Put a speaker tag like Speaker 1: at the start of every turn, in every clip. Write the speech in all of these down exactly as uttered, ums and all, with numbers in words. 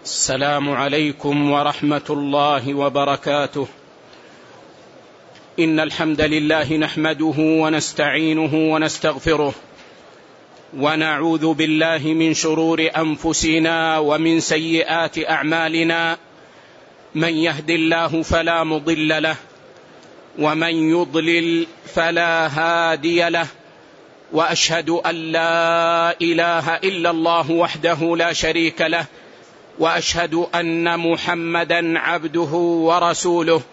Speaker 1: السلام عليكم ورحمة الله وبركاته. إن الحمد لله نحمده ونستعينه ونستغفره، ونعوذ بالله من شرور أنفسنا ومن سيئات أعمالنا. من يهد الله فلا مضل له، ومن يضلل فلا هادي له، وأشهد أن لا إله إلا الله وحده لا شريك له، وأشهد أن محمدا عبده ورسوله.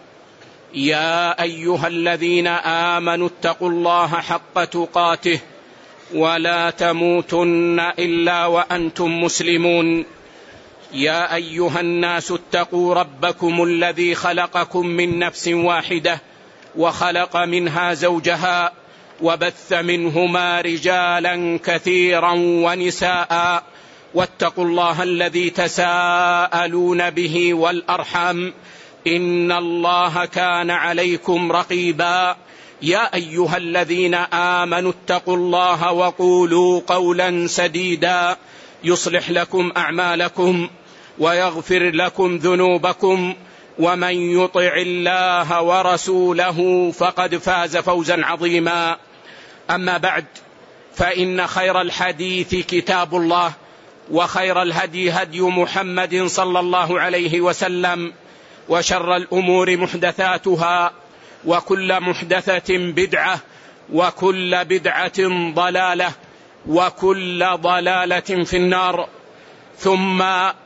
Speaker 1: يا أيها الذين آمنوا اتقوا الله حق تقاته ولا تموتن إلا وأنتم مسلمون. يا أيها الناس اتقوا ربكم الذي خلقكم من نفس واحدة وخلق منها زوجها وبث منهما رجالا كثيرا ونساء، واتقوا الله الذي تساءلون به والأرحام، إن الله كان عليكم رقيبا. يا أيها الذين آمنوا اتقوا الله وقولوا قولا سديدا يصلح لكم أعمالكم ويغفر لكم ذنوبكم، ومن يطع الله ورسوله فقد فاز فوزا عظيما. أما بعد، فإن خير الحديث كتاب الله، وخير الهدي هدي محمد صلى الله عليه وسلم، وشر الأمور محدثاتها، وكل محدثة بدعة، وكل بدعة ضلالة، وكل ضلالة في النار. ثم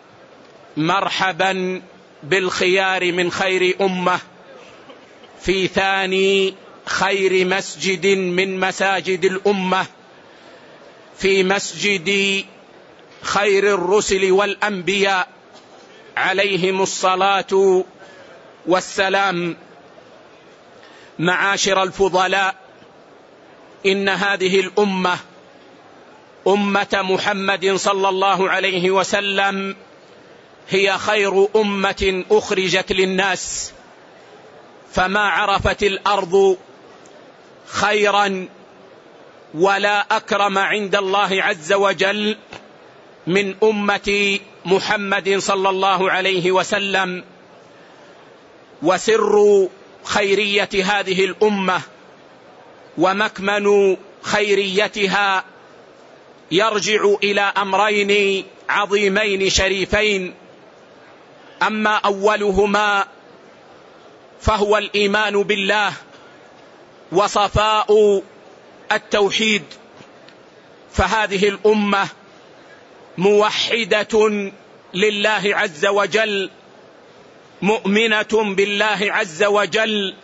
Speaker 1: مرحبا بالخيار من خير أمة في ثاني خير مسجد من مساجد الأمة، في مسجد خير الرسل والأنبياء عليهم الصلاة والسلام. معاشر الفضلاء، إن هذه الأمة أمة محمد صلى الله عليه وسلم هي خير أمة أخرجت للناس، فما عرفت الأرض خيرا ولا أكرم عند الله عز وجل من أمة محمد صلى الله عليه وسلم. وسر خيرية هذه الأمة ومكمن خيريتها يرجع إلى أمرين عظيمين شريفين. أما أولهما فهو الإيمان بالله وصفاء التوحيد، فهذه الأمة موحدة لله عز وجل، مؤمنة بالله عز وجل،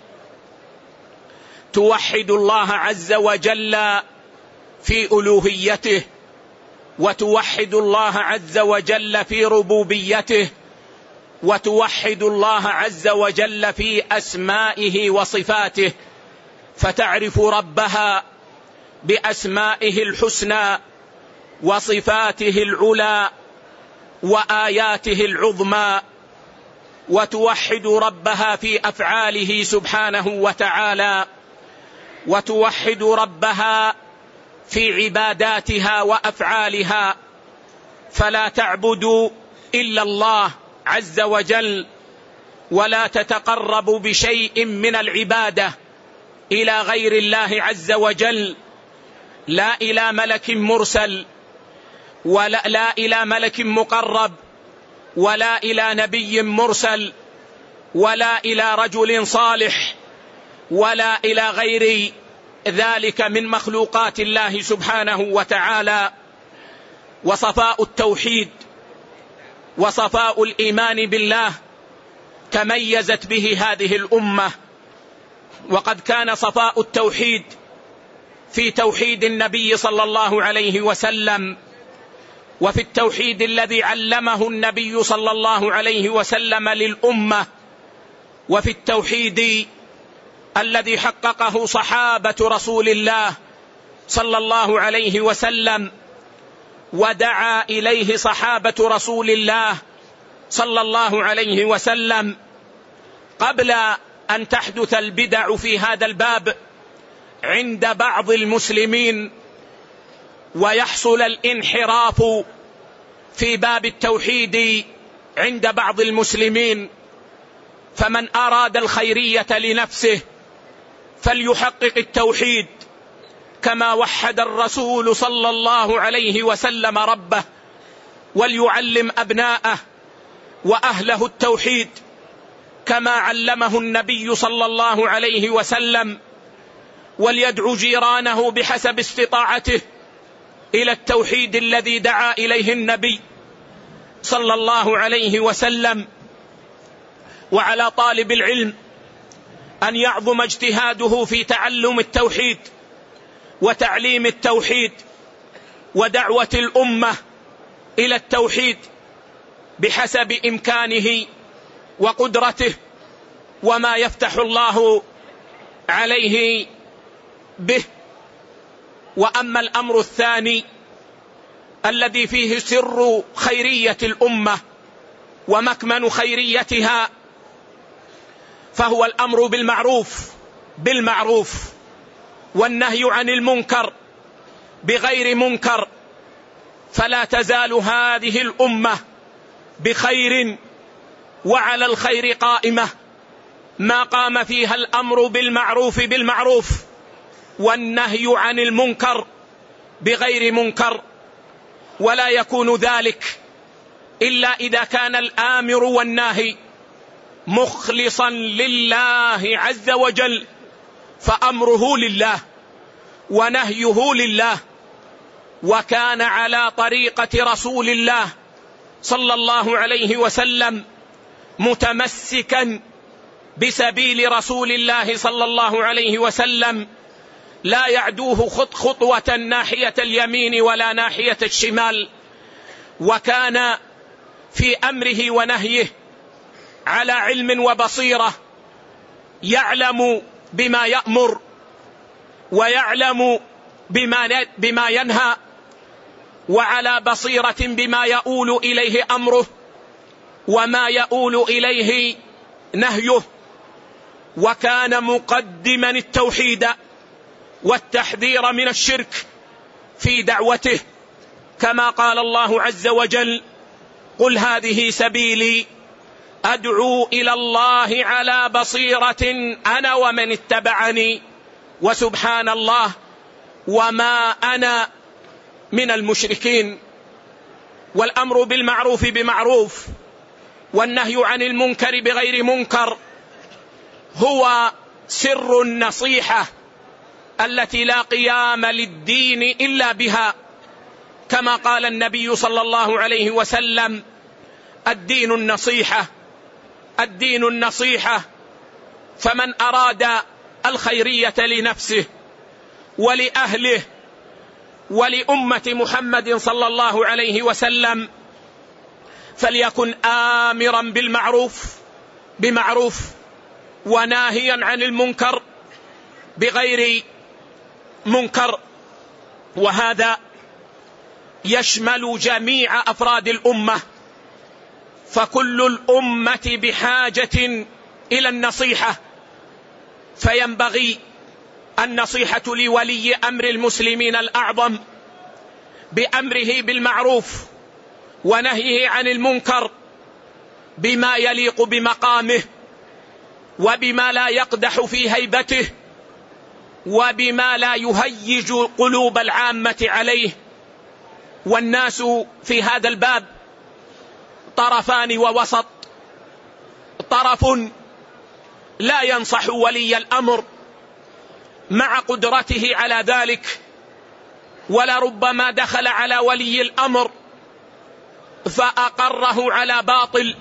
Speaker 1: توحد الله عز وجل في ألوهيته، وتوحد الله عز وجل في ربوبيته، وتوحد الله عز وجل في أسمائه وصفاته، فتعرف ربها بأسمائه الحسنى وصفاته العلى وآياته العظمى، وتوحد ربها في أفعاله سبحانه وتعالى، وتوحد ربها في عباداتها وأفعالها، فلا تعبد إلا الله عز وجل، ولا تتقرب بشيء من العبادة إلى غير الله عز وجل، لا إلى ملك مرسل، ولا لا إلى ملك مقرب، ولا إلى نبي مرسل، ولا إلى رجل صالح، ولا إلى غير ذلك من مخلوقات الله سبحانه وتعالى. وصفاء التوحيد وصفاء الإيمان بالله تميزت به هذه الأمة، وقد كان صفاء التوحيد في توحيد النبي صلى الله عليه وسلم، وفي التوحيد الذي علمه النبي صلى الله عليه وسلم للأمة، وفي التوحيد الذي حققه صحابة رسول الله صلى الله عليه وسلم، ودعا إليه صحابة رسول الله صلى الله عليه وسلم قبل أن تحدث البدع في هذا الباب عند بعض المسلمين، ويحصل الانحراف في باب التوحيد عند بعض المسلمين، فمن أراد الخيرية لنفسه فليحقق التوحيد كما وحد الرسول صلى الله عليه وسلم ربه، وليعلم أبناءه وأهله التوحيد كما علمه النبي صلى الله عليه وسلم، وليدعو جيرانه بحسب استطاعته إلى التوحيد الذي دعا إليه النبي صلى الله عليه وسلم. وعلى طالب العلم أن يعظم اجتهاده في تعلم التوحيد وتعليم التوحيد ودعوة الأمة إلى التوحيد بحسب إمكانه وقدرته وما يفتح الله عليه به. وأما الأمر الثاني الذي فيه سر خيرية الأمة ومكمن خيريتها، فهو الأمر بالمعروف بالمعروف والنهي عن المنكر بغير منكر. فلا تزال هذه الأمة بخير وعلى الخير قائمة ما قام فيها الأمر بالمعروف بالمعروف والنهي عن المنكر بغير منكر. ولا يكون ذلك إلا إذا كان الآمر والناهي مخلصا لله عز وجل، فأمره لله ونهيه لله، وكان على طريقة رسول الله صلى الله عليه وسلم متمسكا بسبيل رسول الله صلى الله عليه وسلم، لا يعدوه خطوة ناحية اليمين ولا ناحية الشمال. وكان في أمره ونهيه على علم وبصيرة، يعلم بما يأمر ويعلم بما بما ينهى، وعلى بصيرة بما يؤول إليه أمره وما يؤول إليه نهيه. وكان مقدما التوحيد والتحذير من الشرك في دعوته، كما قال الله عز وجل: قل هذه سبيلي أدعو إلى الله على بصيرة أنا ومن اتبعني وسبحان الله وما أنا من المشركين. والأمر بالمعروف بمعروف والنهي عن المنكر بغير منكر هو سر النصيحة التي لا قيام للدين إلا بها، كما قال النبي صلى الله عليه وسلم: الدين النصيحة الدين النصيحة. فمن أراد الخيرية لنفسه ولأهله ولأمة محمد صلى الله عليه وسلم فليكن آمرا بالمعروف بمعروف وناهيا عن المنكر بغير منكر. وهذا يشمل جميع أفراد الأمة، فكل الأمة بحاجة إلى النصيحة، فينبغي النصيحة لولي أمر المسلمين الأعظم بأمره بالمعروف ونهيه عن المنكر بما يليق بمقامه وبما لا يقدح في هيبته وبما لا يهيج قلوب العامة عليه. والناس في هذا الباب طرفان ووسط: طرف لا ينصح ولي الأمر مع قدرته على ذلك، ولربما دخل على ولي الأمر فأقره على باطل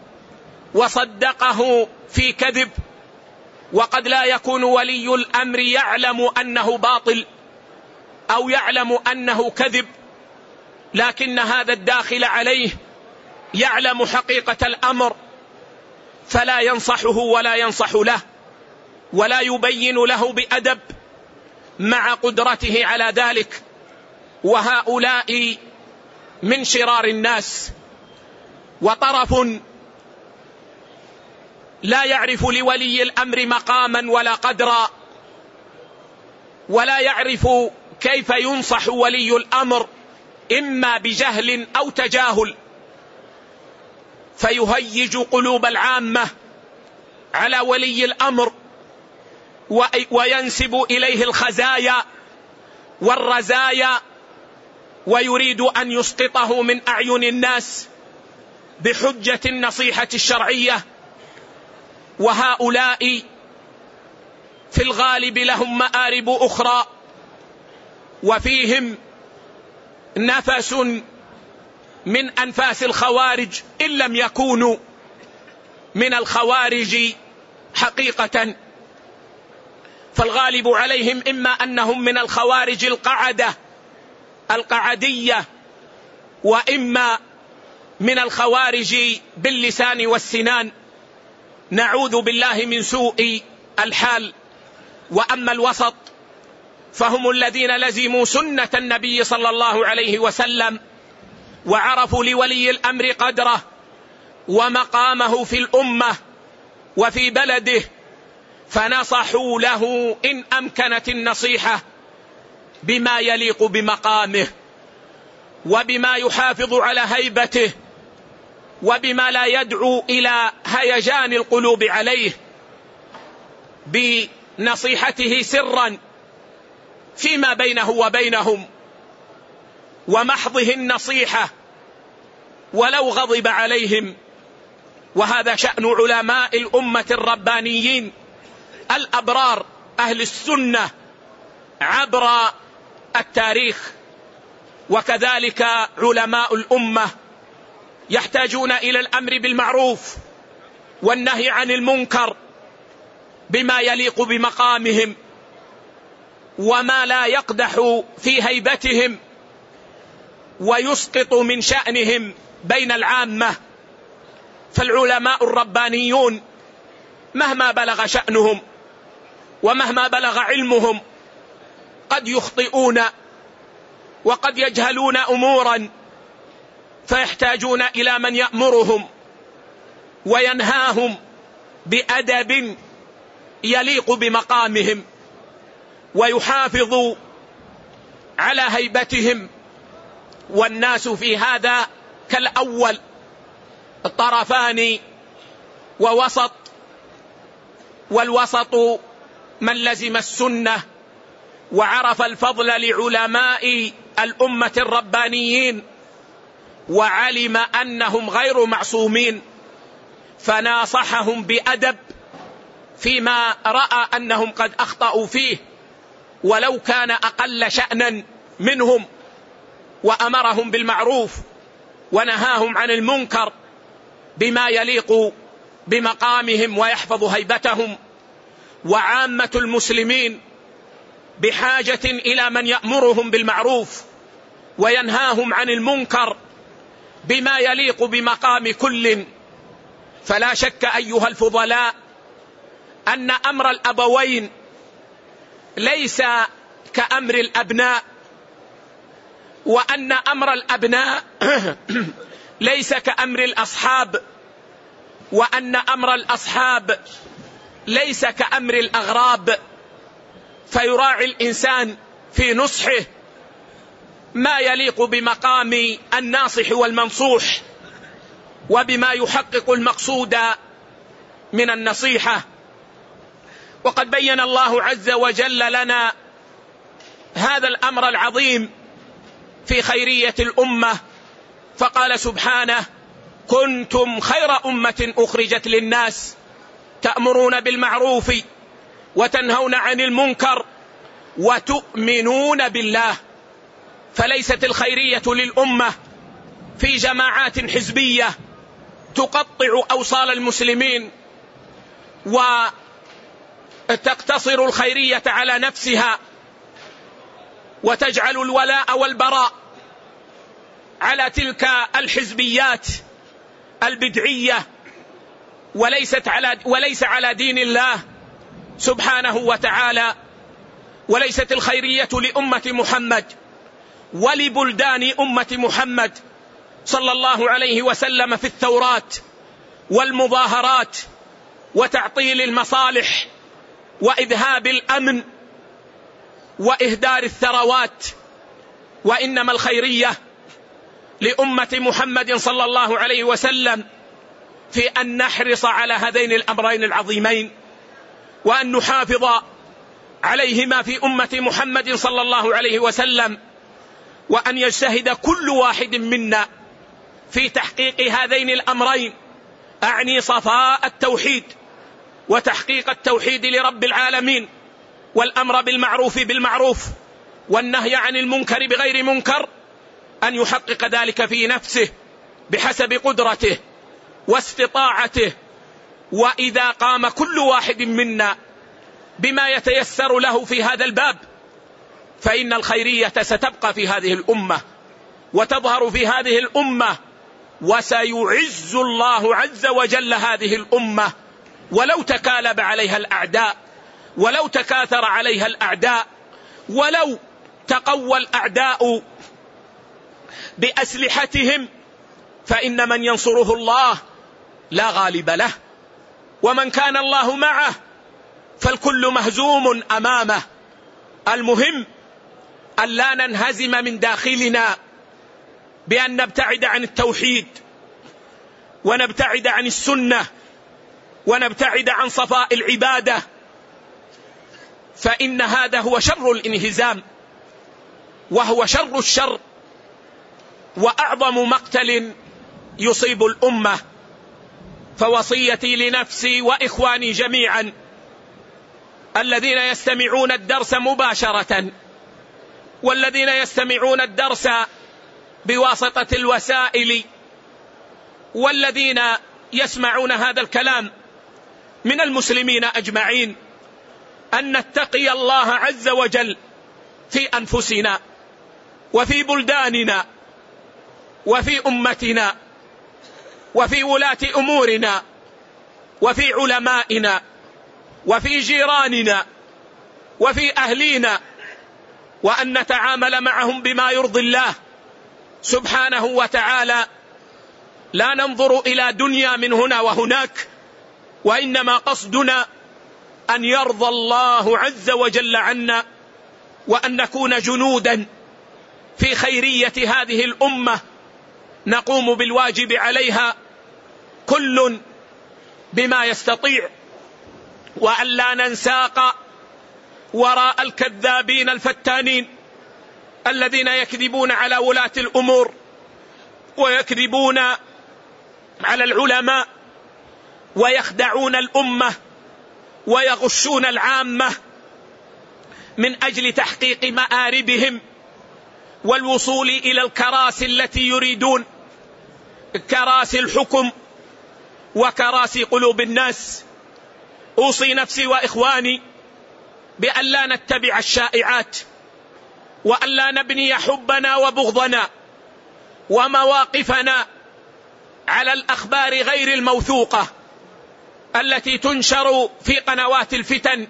Speaker 1: وصدقه في كذب، وقد لا يكون ولي الأمر يعلم أنه باطل أو يعلم أنه كذب، لكن هذا الداخل عليه يعلم حقيقة الأمر، فلا ينصحه ولا ينصح له ولا يبين له بأدب مع قدرته على ذلك. وهؤلاء من شرار الناس. وطرف لا يعرف لولي الأمر مقاما ولا قدرا، ولا يعرف كيف ينصح ولي الأمر إما بجهل أو تجاهل، فيهيج قلوب العامة على ولي الأمر وينسب إليه الخزايا والرزايا، ويريد أن يسقطه من أعين الناس بحجة النصيحة الشرعية. وهؤلاء في الغالب لهم مآرب أخرى، وفيهم نفس من أنفاس الخوارج إن لم يكونوا من الخوارج حقيقة. فالغالب عليهم إما أنهم من الخوارج القعدة القعدية، وإما من الخوارج باللسان والسنان، نعوذ بالله من سوء الحال. وأما الوسط فهم الذين لزموا سنة النبي صلى الله عليه وسلم، وعرفوا لولي الأمر قدره ومقامه في الأمة وفي بلده، فنصحوا له إن أمكنت النصيحة بما يليق بمقامه، وبما يحافظ على هيبته، وبما لا يدعو إلى هيجان القلوب عليه، بنصيحته سرا فيما بينه وبينهم، ومحضه النصيحة ولو غضب عليهم. وهذا شأن علماء الأمة الربانيين الأبرار أهل السنة عبر التاريخ. وكذلك علماء الأمة يحتاجون إلى الأمر بالمعروف والنهي عن المنكر بما يليق بمقامهم، وما لا يقدح في هيبتهم ويسقط من شأنهم بين العامة. فالعلماء الربانيون مهما بلغ شأنهم ومهما بلغ علمهم قد يخطئون وقد يجهلون أمورا، فيحتاجون إلى من يأمرهم وينهاهم بأدب يليق بمقامهم، ويحافظ على هيبتهم. والناس في هذا كالأول طرفان ووسط، والوسط من لزم السنة وعرف الفضل لعلماء الأمة الربانيين، وعلم أنهم غير معصومين، فناصحهم بأدب فيما رأى أنهم قد أخطأوا فيه ولو كان أقل شأنا منهم، وأمرهم بالمعروف ونهاهم عن المنكر بما يليق بمقامهم ويحفظ هيبتهم. وعامة المسلمين بحاجة إلى من يأمرهم بالمعروف وينهاهم عن المنكر بما يليق بمقام كل. فلا شك أيها الفضلاء أن أمر الأبوين ليس كأمر الأبناء، وأن أمر الأبناء ليس كأمر الأصحاب، وأن أمر الأصحاب ليس كأمر الأغراب. فيراعي الإنسان في نصحه ما يليق بمقام الناصح والمنصوح، وبما يحقق المقصود من النصيحة. وقد بين الله عز وجل لنا هذا الأمر العظيم في خيرية الأمة، فقال سبحانه: كنتم خير أمة أخرجت للناس تأمرون بالمعروف وتنهون عن المنكر وتؤمنون بالله. فليست الخيرية للأمة في جماعات حزبية تقطع أوصال المسلمين وتقتصر الخيرية على نفسها وتجعل الولاء والبراء على تلك الحزبيات البدعية، وليست على وليس على دين الله سبحانه وتعالى. وليست الخيرية لأمة محمد ولبلدان أمة محمد صلى الله عليه وسلم في الثورات والمظاهرات وتعطيل المصالح وإذهاب الأمن وإهدار الثروات، وإنما الخيرية لأمة محمد صلى الله عليه وسلم في أن نحرص على هذين الأمرين العظيمين، وأن نحافظ عليهما في أمة محمد صلى الله عليه وسلم، وأن يجتهد كل واحد منا في تحقيق هذين الأمرين، أعني صفاء التوحيد وتحقيق التوحيد لرب العالمين، والأمر بالمعروف بالمعروف والنهي عن المنكر بغير منكر، أن يحقق ذلك في نفسه بحسب قدرته واستطاعته. وإذا قام كل واحد منا بما يتيسر له في هذا الباب، فإن الخيرية ستبقى في هذه الأمة وتظهر في هذه الأمة، وسيعز الله عز وجل هذه الأمة ولو تكالب عليها الأعداء، ولو تكاثر عليها الأعداء، ولو تقوى الأعداء بأسلحتهم، فإن من ينصره الله لا غالب له، ومن كان الله معه فالكل مهزوم أمامه. المهم أن لا ننهزم من داخلنا بأن نبتعد عن التوحيد، ونبتعد عن السنة، ونبتعد عن صفاء العبادة، فإن هذا هو شر الانهزام، وهو شر الشر، وأعظم مقتل يصيب الأمة. فوصيتي لنفسي وإخواني جميعا الذين يستمعون الدرس مباشرة، والذين يستمعون الدرس بواسطة الوسائل، والذين يسمعون هذا الكلام من المسلمين أجمعين، أن نتقي الله عز وجل في أنفسنا وفي بلداننا وفي أمتنا وفي ولاة أمورنا وفي علمائنا وفي جيراننا وفي أهلينا، وأن نتعامل معهم بما يرضي الله سبحانه وتعالى، لا ننظر إلى دنيا من هنا وهناك، وإنما قصدنا أن يرضى الله عز وجل عنا، وأن نكون جنودا في خيرية هذه الأمة، نقوم بالواجب عليها كل بما يستطيع، وأن لا ننساق وراء الكذابين الفتانين الذين يكذبون على ولاة الأمور، ويكذبون على العلماء، ويخدعون الأمة، ويغشون العامة من أجل تحقيق مآربهم والوصول إلى الكراسي التي يريدون، كراسي الحكم وكراسي قلوب الناس. أوصي نفسي وإخواني بأن لا نتبع الشائعات، وأن لا نبني حبنا وبغضنا ومواقفنا على الأخبار غير الموثوقة التي تنشر في قنوات الفتن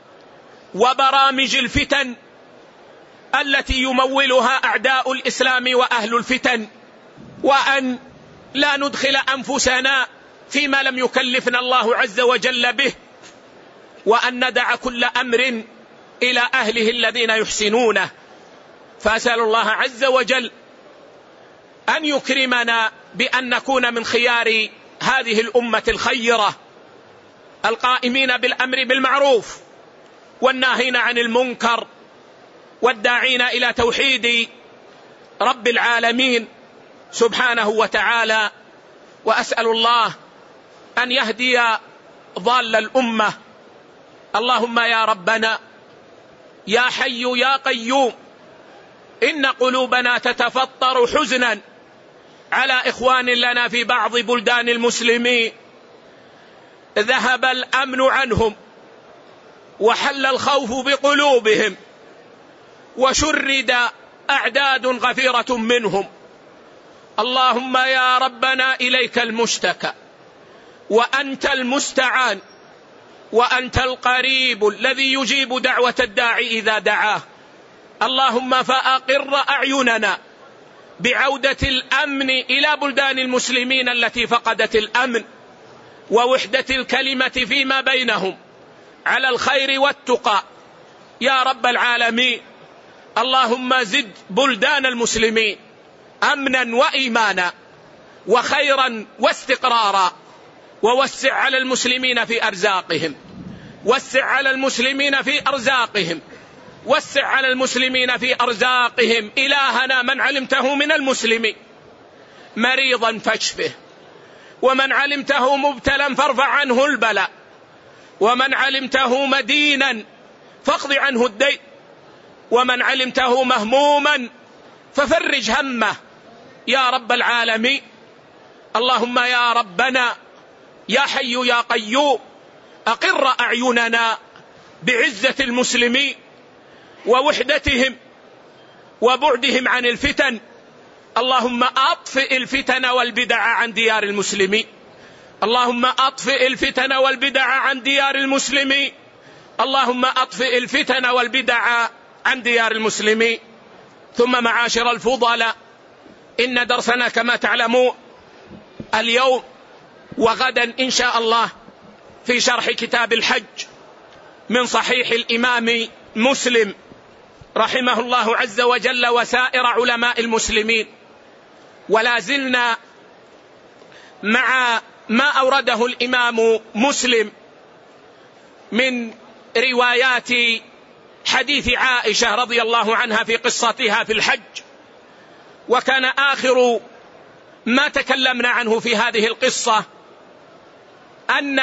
Speaker 1: وبرامج الفتن التي يمولها أعداء الإسلام وأهل الفتن، وأن لا ندخل أنفسنا فيما لم يكلفنا الله عز وجل به، وأن ندع كل أمر إلى أهله الذين يحسنونه. فأسأل الله عز وجل أن يكرمنا بأن نكون من خيار هذه الأمة الخيرة، القائمين بالأمر بالمعروف والناهين عن المنكر، والداعين إلى توحيد رب العالمين سبحانه وتعالى. وأسأل الله أن يهدي ضال الأمة. اللهم يا ربنا يا حي يا قيوم، إن قلوبنا تتفطر حزنا على إخوان لنا في بعض بلدان المسلمين، ذهب الأمن عنهم وحل الخوف بقلوبهم، وشرد أعداد غفيرة منهم. اللهم يا ربنا إليك المشتكى، وأنت المستعان، وأنت القريب الذي يجيب دعوة الداعي إذا دعاه. اللهم فأقر أعيننا بعودة الأمن إلى بلدان المسلمين التي فقدت الأمن، ووحدة الكلمة فيما بينهم على الخير والتقى يا رب العالمين. اللهم زد بلدان المسلمين أمنا وإيمانا وخيرا واستقرارا، ووسع على المسلمين في أرزاقهم، وسع على المسلمين في أرزاقهم، وسع على المسلمين في أرزاقهم. إلهنا من علمته من المسلمين مريضا فاشفه، ومن علمته مبتلا فارفع عنه البلاء، ومن علمته مدينا فاقض عنه الدين، ومن علمته مهموما ففرج همه يا رب العالمين. اللهم يا ربنا يا حي يا قيوم أقر أعيننا بعزة المسلمين ووحدتهم وبعدهم عن الفتن. اللهم أطفئ الفتن والبدع عن ديار المسلمين، اللهم أطفئ الفتن والبدع عن ديار المسلمين، اللهم أطفئ الفتن والبدع عن ديار المسلمين. ثم معاشر الفضلاء، إن درسنا كما تعلمون اليوم وغدا إن شاء الله في شرح كتاب الحج من صحيح الإمام مسلم رحمه الله عز وجل وسائر علماء المسلمين. ولا زلنا مع ما أورده الإمام مسلم من روايات حديث عائشة رضي الله عنها في قصتها في الحج. وكان آخر ما تكلمنا عنه في هذه القصة أن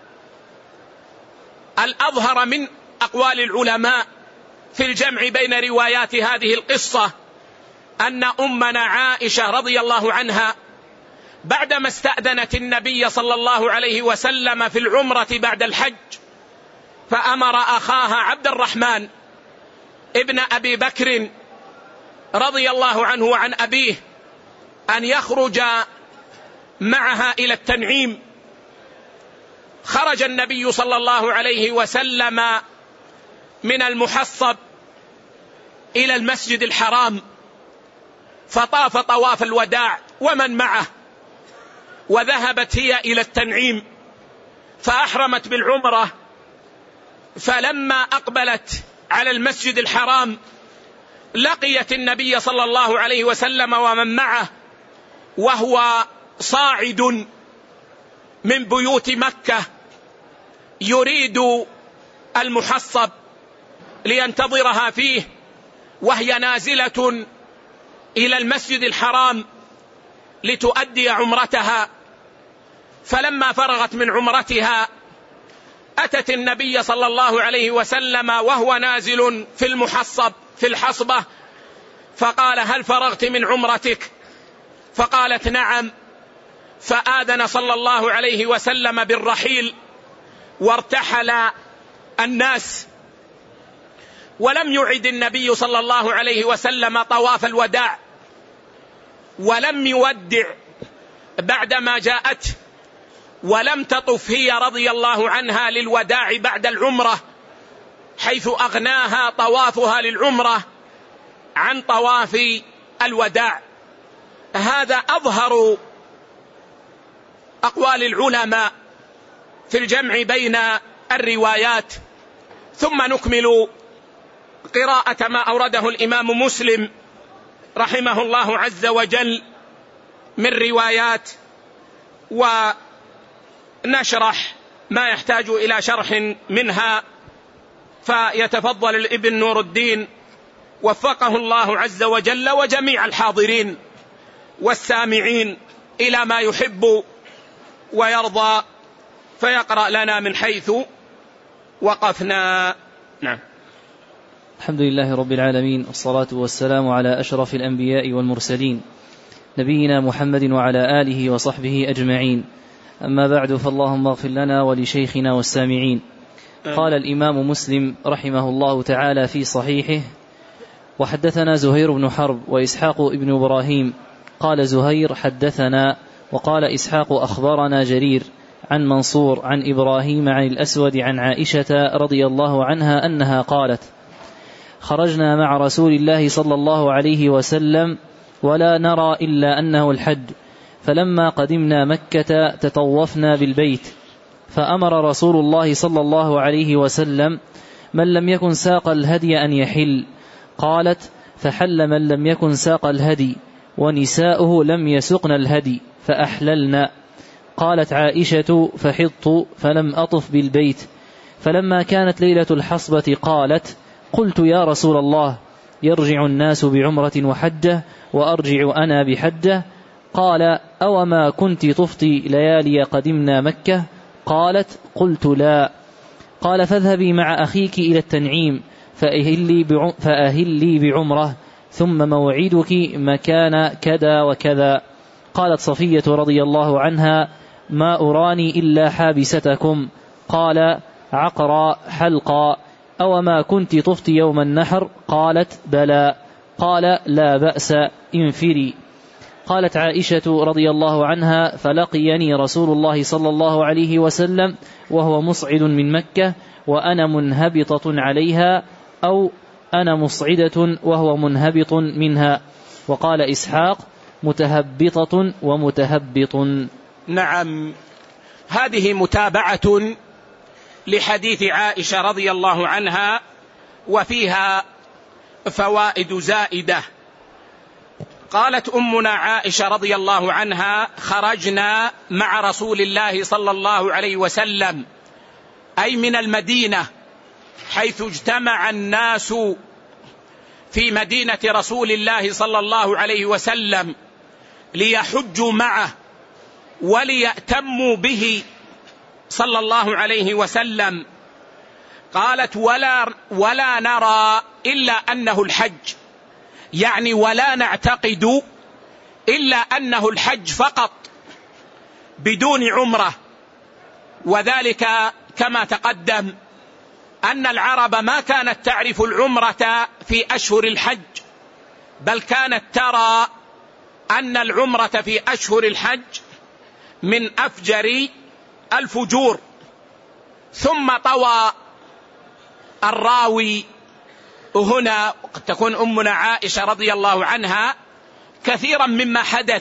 Speaker 1: الأظهر من أقوال العلماء في الجمع بين روايات هذه القصة أن أمنا عائشة رضي الله عنها بعدما استأذنت النبي صلى الله عليه وسلم في العمرة بعد الحج، فأمر أخاها عبد الرحمن ابن أبي بكر رضي الله عنه وعن أبيه أن يخرج معها إلى التنعيم. خرج النبي صلى الله عليه وسلم من المحصب إلى المسجد الحرام، فطاف طواف الوداع ومن معه، وذهبت هي إلى التنعيم فأحرمت بالعمرة. فلما أقبلت على المسجد الحرام لقيت النبي صلى الله عليه وسلم ومن معه وهو صاعد من بيوت مكة يريد المحصب لينتظرها فيه، وهي نازلة إلى المسجد الحرام لتؤدي عمرتها. فلما فرغت من عمرتها أتت النبي صلى الله عليه وسلم وهو نازل في المحصب في الحصبة، فقال: هل فرغت من عمرتك؟ فقالت: نعم. فآذن صلى الله عليه وسلم بالرحيل وارتحل الناس، ولم يعد النبي صلى الله عليه وسلم طواف الوداع، ولم يودع بعدما جاءت، ولم تطف هي رضي الله عنها للوداع بعد العمرة، حيث أغناها طوافها للعمرة عن طواف الوداع. هذا أظهر أقوال العلماء في الجمع بين الروايات. ثم نكمل قراءة ما أورده الإمام مسلم رحمه الله عز وجل من روايات، ونشرح ما يحتاج إلى شرح منها. فيتفضل الابن نور الدين وفقه الله عز وجل وجميع الحاضرين والسامعين إلى ما يحب ويرضى، فيقرأ لنا من حيث وقفنا. نعم.
Speaker 2: الحمد لله رب العالمين، والصلاة والسلام على أشرف الأنبياء والمرسلين نبينا محمد وعلى آله وصحبه أجمعين. أما بعد، فاللهم اغفر لنا ولشيخنا والسامعين. قال الإمام مسلم رحمه الله تعالى في صحيحه: وحدثنا زهير بن حرب وإسحاق ابن إبراهيم. قال زهير: حدثنا. وقال إسحاق: أخبرنا جرير عن منصور عن إبراهيم عن الأسود عن عائشة رضي الله عنها أنها قالت: خرجنا مع رسول الله صلى الله عليه وسلم ولا نرى إلا أنه الحج، فلما قدمنا مكة تطوفنا بالبيت، فأمر رسول الله صلى الله عليه وسلم من لم يكن ساق الهدي أن يحل. قالت: فحل من لم يكن ساق الهدي، ونساؤه لم يسقن الهدي فأحللنا. قالت عائشة: فحضت فلم أطف بالبيت، فلما كانت ليلة الحصبة قالت: قلت يا رسول الله، يرجع الناس بعمرة وحجة وأرجع أنا بحجة؟ قال: أوما كنت طفتي ليالي قدمنا مكة؟ قالت: قلت لا. قال: فاذهبي مع أخيك إلى التنعيم فأهلي بعمرة، ثم موعدك مكان كذا وكذا. قالت صفية رضي الله عنها: ما أراني إلا حابستكم. قال: عقرا حلقا، أوما كنت طفت يوم النحر؟ قالت: بلى. قال: لا بأس، انفري. قالت عائشة رضي الله عنها: فلقيني رسول الله صلى الله عليه وسلم وهو مصعد من مكة وأنا منهبطة عليها، أو أنا مصعدة وهو منهبط منها. وقال إسحاق: متهبطة ومتهبط.
Speaker 1: نعم، هذه متابعة لحديث عائشة رضي الله عنها، وفيها فوائد زائدة. قالت أمنا عائشة رضي الله عنها: خرجنا مع رسول الله صلى الله عليه وسلم، أي من المدينة، حيث اجتمع الناس في مدينة رسول الله صلى الله عليه وسلم ليحجوا معه وليأتموا به صلى الله عليه وسلم. قالت: ولا, ولا نرى إلا أنه الحج، يعني ولا نعتقد إلا أنه الحج فقط بدون عمرة. وذلك كما تقدم أن العرب ما كانت تعرف العمرة في أشهر الحج، بل كانت ترى أن العمرة في أشهر الحج من أفجر الفجور. ثم طوى الراوي هنا، قد تكون أمنا عائشة رضي الله عنها، كثيرا مما حدث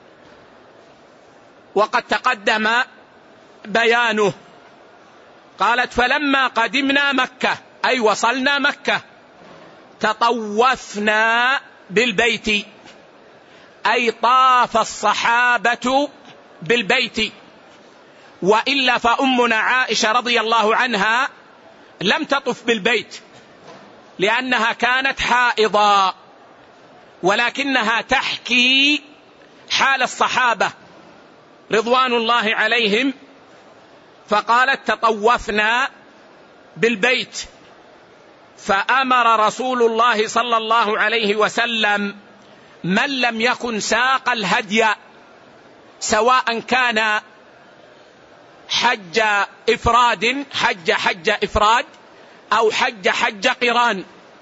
Speaker 1: وقد تقدم بيانه. قالت: فلما قدمنا مكة، أي وصلنا مكة، تطوفنا بالبيت، أي طاف الصحابة بالبيت. وإلا فأمنا عائشة رضي الله عنها لم تطف بالبيت لأنها كانت حائضا، ولكنها تحكي حال الصحابة رضوان الله عليهم، فقالت: تطوفنا بالبيت. فأمر رسول الله صلى الله عليه وسلم من لم يكن ساق الهدي، سواء كان حج إفراد حج حج إفراد أو حج حج قران،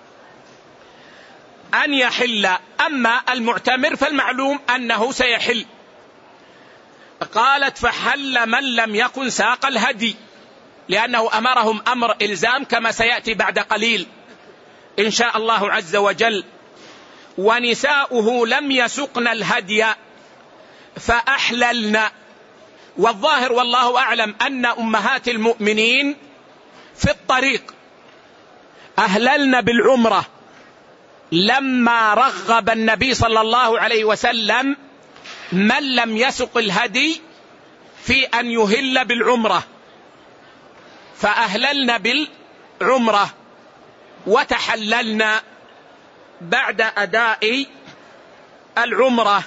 Speaker 1: أن يحل. أما المعتمر فالمعلوم أنه سيحل. قالت: فحل من لم يكن ساق الهدي، لأنه أمرهم أمر إلزام كما سيأتي بعد قليل إن شاء الله عز وجل. ونساؤه لم يسقن الهدي فأحللن. والظاهر والله أعلم أن أمهات المؤمنين في الطريق أهللن بالعمرة لما رغب النبي صلى الله عليه وسلم من لم يسق الهدي في أن يهل بالعمرة، فأهللن بالعمرة وتحللن بعد أداء العمرة.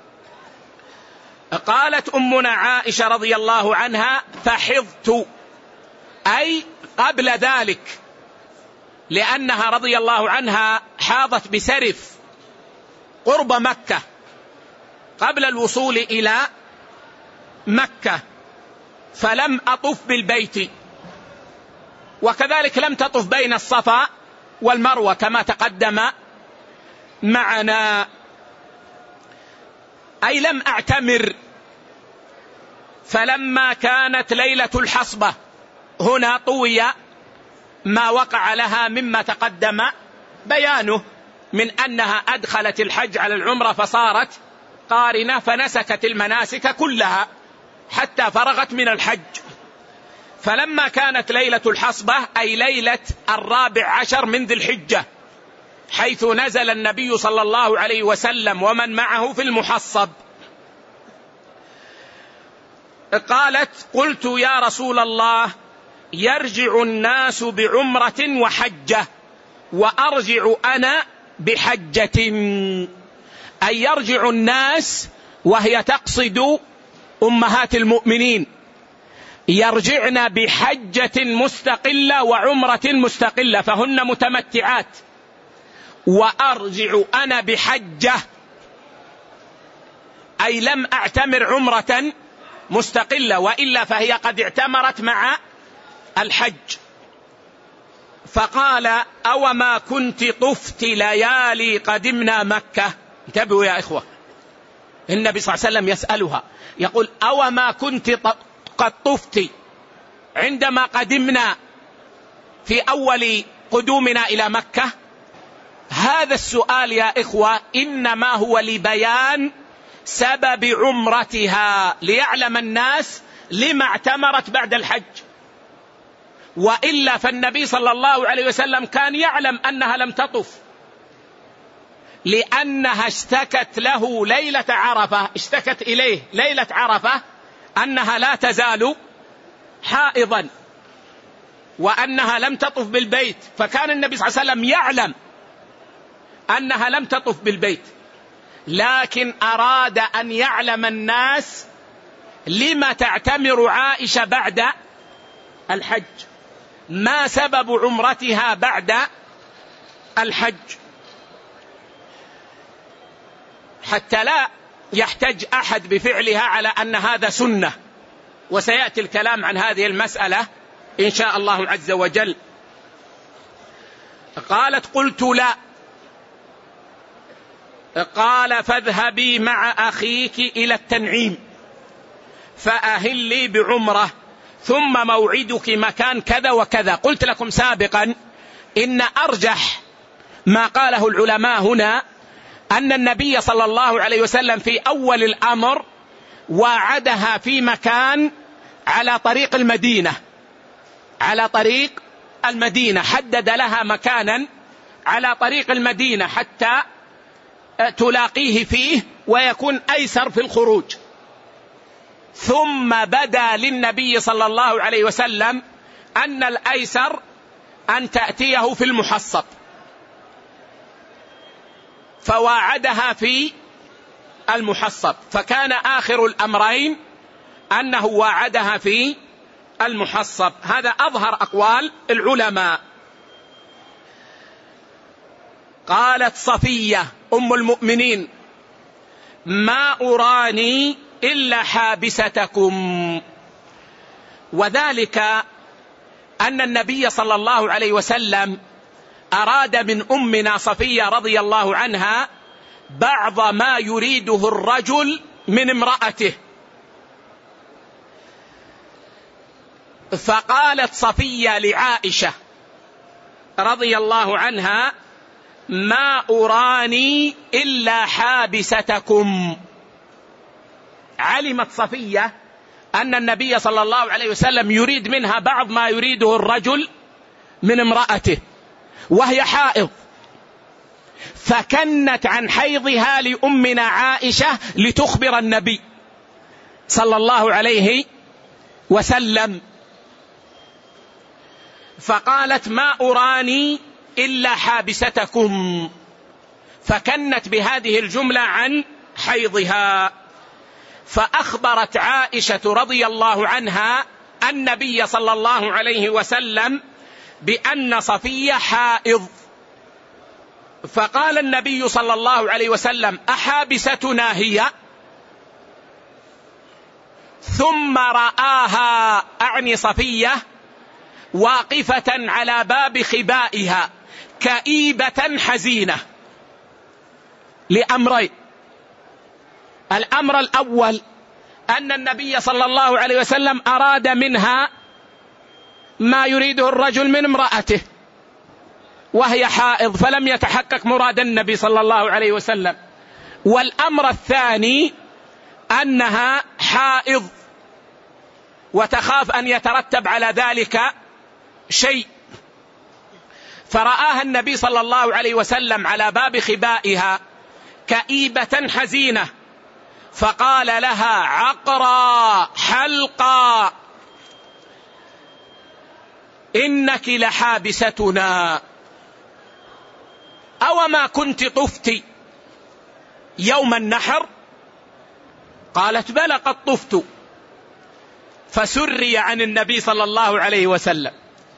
Speaker 1: قالت أمنا عائشة رضي الله عنها: فحضت، أي قبل ذلك، لأنها رضي الله عنها حاضت بسرف قرب مكة قبل الوصول إلى مكة، فلم أطف بالبيت. وكذلك لم تطف بين الصفا والمروة كما تقدم معنا، أي لم أعتمر. فلما كانت ليلة الحصبة، هنا طوي ما وقع لها مما تقدم بيانه من أنها أدخلت الحج على العمرة فصارت قارنة، فنسكت المناسك كلها حتى فرغت من الحج. فلما كانت ليلة الحصبة، أي ليلة الرابع عشر من ذي الحجة، حيث نزل النبي صلى الله عليه وسلم ومن معه في المحصب، قالت قلت يا رسول الله يرجع الناس بعمرة وحجة وأرجع أنا بحجة، أي يرجع الناس وهي تقصد أمهات المؤمنين يرجعن بحجة مستقلة وعمرة مستقلة فهن متمتعات، وأرجع أنا بحجة أي لم أعتمر عمرة مستقلة، وإلا فهي قد اعتمرت مع الحج. فقال أو ما كنت طفت ليالي قدمنا مكة. انتبهوا يا إخوة، النبي صلى الله عليه وسلم يسألها يقول أو ما كنت قد طفت عندما قدمنا في أول قدومنا إلى مكة. هذا السؤال يا إخوة إنما هو لبيان سبب عمرتها ليعلم الناس لما اعتمرت بعد الحج، وإلا فالنبي صلى الله عليه وسلم كان يعلم أنها لم تطف، لأنها اشتكت له ليلة عرفة، اشتكت إليه ليلة عرفة أنها لا تزال حائضا وأنها لم تطف بالبيت، فكان النبي صلى الله عليه وسلم يعلم أنها لم تطف بالبيت، لكن أراد أن يعلم الناس لما تعتمر عائشة بعد الحج، ما سبب عمرتها بعد الحج، حتى لا يحتج أحد بفعلها على أن هذا سنة، وسيأتي الكلام عن هذه المسألة إن شاء الله عز وجل. قالت قلت لا. قال فاذهبي مع أخيك إلى التنعيم فأهلي بعمرة ثم موعدك مكان كذا وكذا. قلت لكم سابقا إن أرجح ما قاله العلماء هنا أن النبي صلى الله عليه وسلم في أول الأمر وعدها في مكان على طريق المدينة، على طريق المدينة حدد لها مكانا على طريق المدينة حتى تلاقيه فيه ويكون أيسر في الخروج. ثم بدا للنبي صلى الله عليه وسلم أن الأيسر أن تأتيه في المحصب، فواعدها في المحصب، فكان آخر الأمرين أنه واعدها في المحصب. هذا أظهر أقوال العلماء. قالت صفية أم المؤمنين ما أراني إلا حابستكم، وذلك أن النبي صلى الله عليه وسلم أراد من أمنا صفية رضي الله عنها بعض ما يريده الرجل من امرأته، فقالت صفية لعائشة رضي الله عنها ما أراني إلا حابستكم. علمت صفية أن النبي صلى الله عليه وسلم يريد منها بعض ما يريده الرجل من امرأته وهي حائض، فكنت عن حيضها لأمنا عائشة لتخبر النبي صلى الله عليه وسلم، فقالت ما أراني إلا حابستكم، فكنت بهذه الجملة عن حيضها. فأخبرت عائشة رضي الله عنها النبي صلى الله عليه وسلم بأن صفية حائض، فقال النبي صلى الله عليه وسلم أحابستنا هي؟ ثم رآها أعني صفية واقفة على باب خبائها كئيبة حزينة لأمرين. الأمر الأول أن النبي صلى الله عليه وسلم أراد منها ما يريده الرجل من امرأته وهي حائض، فلم يتحقق مراد النبي صلى الله عليه وسلم. والأمر الثاني أنها حائض وتخاف أن يترتب على ذلك شيء، فرآها النبي صلى الله عليه وسلم على باب خبائها كئيبة حزينة، فقال لها عقرى حلقا إنك لحابستنا، أو ما كنت طفت يوم النحر؟ قالت بلى قد طفت. فسري عن النبي صلى الله عليه وسلم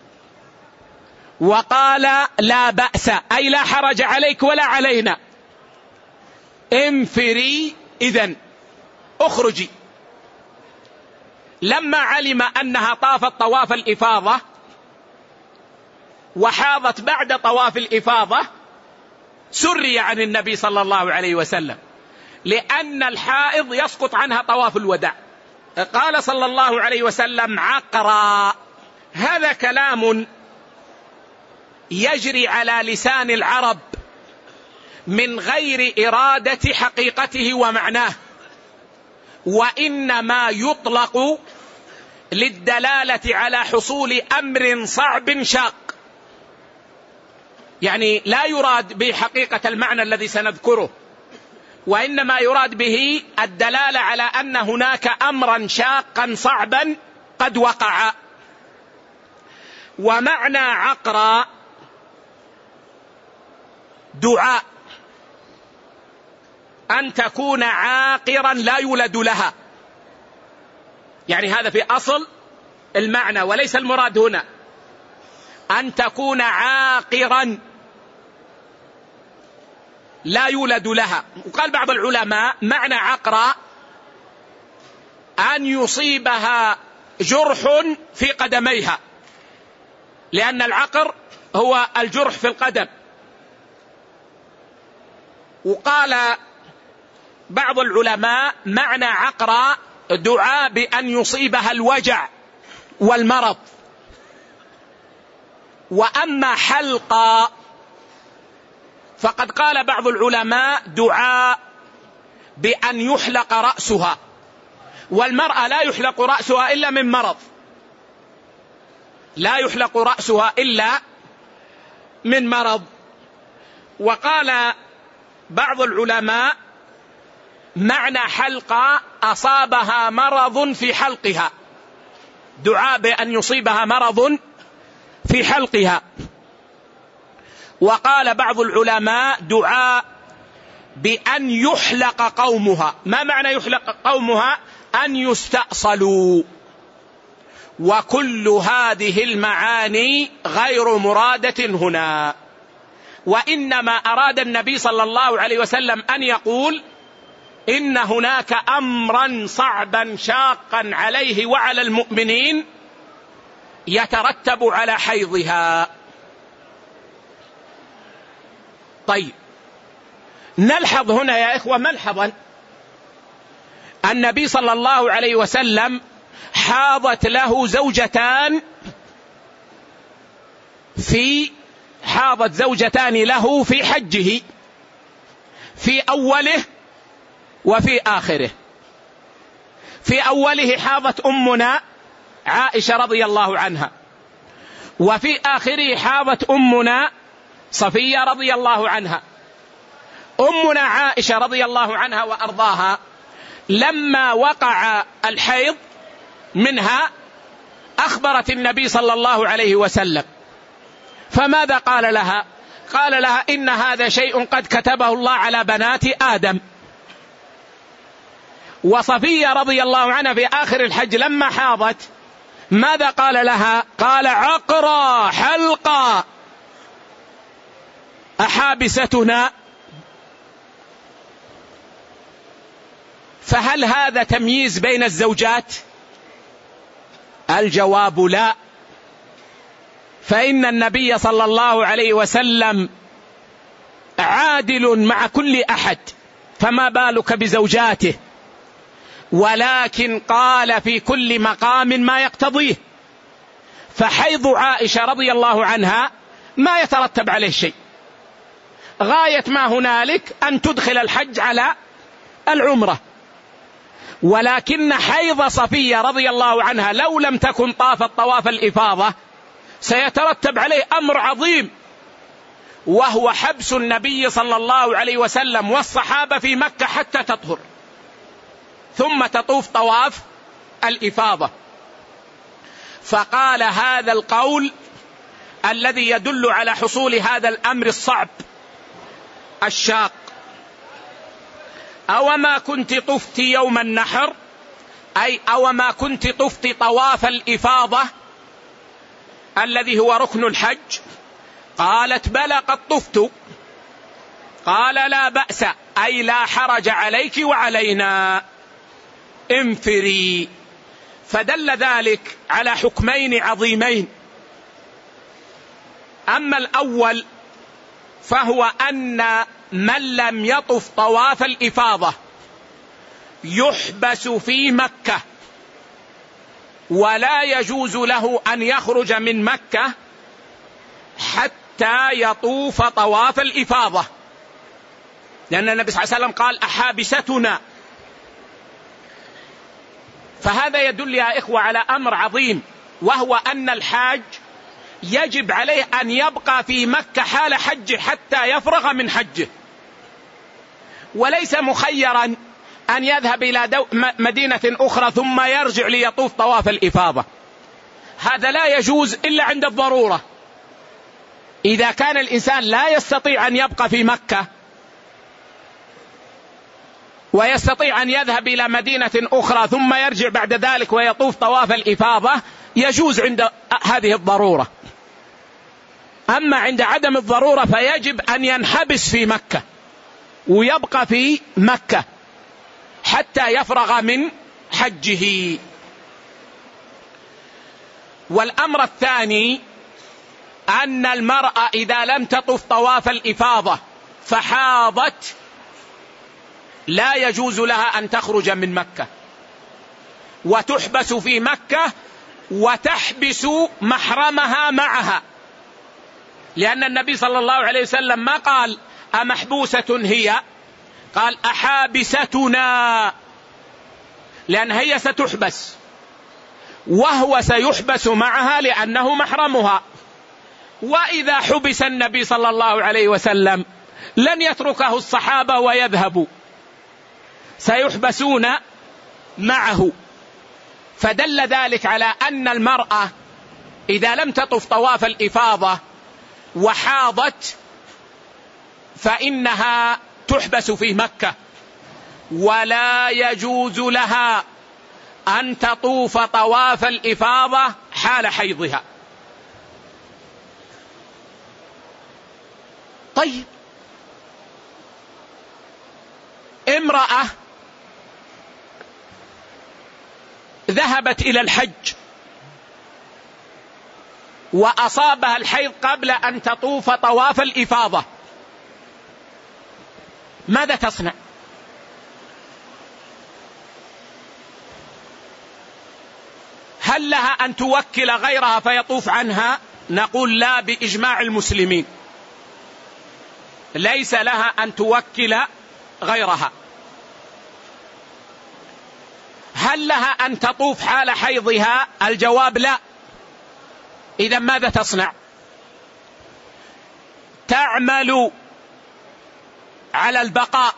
Speaker 1: وقال لا بأس، أي لا حرج عليك ولا علينا، انفري إذن، اخرجي. لما علم أنها طافت طواف الإفاضة وحاضت بعد طواف الإفاضة سري عن النبي صلى الله عليه وسلم، لأن الحائض يسقط عنها طواف الوداع. قال صلى الله عليه وسلم عقرا. هذا كلام يجري على لسان العرب من غير إرادة حقيقته ومعناه، وإنما يطلق للدلالة على حصول أمر صعب شاق، يعني لا يراد به حقيقة المعنى الذي سنذكره، وإنما يراد به الدلالة على أن هناك أمرا شاقا صعبا قد وقع. ومعنى عقرا دعاء أن تكون عاقرا لا يولد لها، يعني هذا في أصل المعنى، وليس المراد هنا أن تكون عاقرا لا يولد لها. وقال بعض العلماء معنى عقرا أن يصيبها جرح في قدميها، لأن العقر هو الجرح في القدم. وقال بعض العلماء معنى عقرا دعاء بأن يصيبها الوجع والمرض. وأما حلقا فقد قال بعض العلماء دعاء بأن يحلق رأسها، والمرأة لا يحلق رأسها إلا من مرض، لا يحلق رأسها إلا من مرض. وقال بعض العلماء معنى حلقة أصابها مرض في حلقها، دعاء بأن يصيبها مرض في حلقها. وقال بعض العلماء دعاء بأن يحلق قومها. ما معنى يحلق قومها؟ أن يستأصلوا. وكل هذه المعاني غير مرادة هنا، وإنما أراد النبي صلى الله عليه وسلم أن يقول إن هناك أمرا صعبا شاقا عليه وعلى المؤمنين يترتب على حيضها. طيب، نلحظ هنا يا إخوة ملحظا، النبي صلى الله عليه وسلم حاضت له زوجتان في حاضت زوجتان له في حجه، في أوله وفي آخره. في أوله حاضت أمنا عائشة رضي الله عنها، وفي آخره حاضت أمنا صفية رضي الله عنها. أمنا عائشة رضي الله عنها وأرضاها لما وقع الحيض منها أخبرت النبي صلى الله عليه وسلم، فماذا قال لها؟ قال لها إن هذا شيء قد كتبه الله على بنات آدم. وصفية رضي الله عنها في آخر الحج لما حاضت ماذا قال لها؟ قال عقرا حلقا أحابستنا. فهل هذا تمييز بين الزوجات؟ الجواب لا، فإن النبي صلى الله عليه وسلم عادل مع كل أحد، فما بالك بزوجاته؟ ولكن قال في كل مقام ما يقتضيه. فحيض عائشة رضي الله عنها ما يترتب عليه شيء، غاية ما هنالك أن تدخل الحج على العمرة. ولكن حيض صفية رضي الله عنها لو لم تكن طافت طواف الإفاضة سيترتب عليه أمر عظيم، وهو حبس النبي صلى الله عليه وسلم والصحابة في مكة حتى تطهر، ثم تطوف طواف الإفاضة. فقال هذا القول الذي يدل على حصول هذا الأمر الصعب الشاق: أوما كنت طفت يوم النحر، أي أوما كنت طفت طواف الإفاضة الذي هو ركن الحج؟ قالت بلى قد طفت. قال لا بأس، أي لا حرج عليك وعلينا، انفري. فدل ذلك على حكمين عظيمين. أما الأول فهو أن من لم يطف طواف الإفاضة يحبس في مكة، ولا يجوز له أن يخرج من مكة حتى يطوف طواف الإفاضة، لأن النبي صلى الله عليه وسلم قال أحابستنا. فهذا يدل يا إخوة على أمر عظيم، وهو أن الحاج يجب عليه أن يبقى في مكة حال حجه حتى يفرغ من حجه، وليس مخيرا أن يذهب إلى دو... مدينة أخرى ثم يرجع ليطوف طواف الإفاضة. هذا لا يجوز إلا عند الضرورة. إذا كان الإنسان لا يستطيع أن يبقى في مكة ويستطيع أن يذهب إلى مدينة أخرى ثم يرجع بعد ذلك ويطوف طواف الإفاضة، يجوز عند هذه الضرورة. أما عند عدم الضرورة فيجب أن ينحبس في مكة ويبقى في مكة حتى يفرغ من حجه. والأمر الثاني أن المرأة إذا لم تطف طواف الإفاضة فحاضت لا يجوز لها أن تخرج من مكة، وتحبس في مكة وتحبس محرمها معها، لأن النبي صلى الله عليه وسلم ما قال أمحبوسة هي، قال أحابستنا، لأن هي ستحبس وهو سيحبس معها لأنه محرمها. وإذا حبس النبي صلى الله عليه وسلم لن يتركه الصحابة ويذهبوا، سيحبسون معه. فدل ذلك على أن المرأة إذا لم تطف طواف الإفاضة وحاضت فإنها تحبس في مكة، ولا يجوز لها أن تطوف طواف الإفاضة حال حيضها. طيب، امرأة ذهبت إلى الحج وأصابها الحيض قبل أن تطوف طواف الإفاضة، ماذا تصنع؟ هل لها أن توكل غيرها فيطوف عنها؟ نقول لا، بإجماع المسلمين ليس لها أن توكل غيرها. هل لها أن تطوف حال حيضها؟ الجواب لا. إذا ماذا تصنع؟ تعمل على البقاء،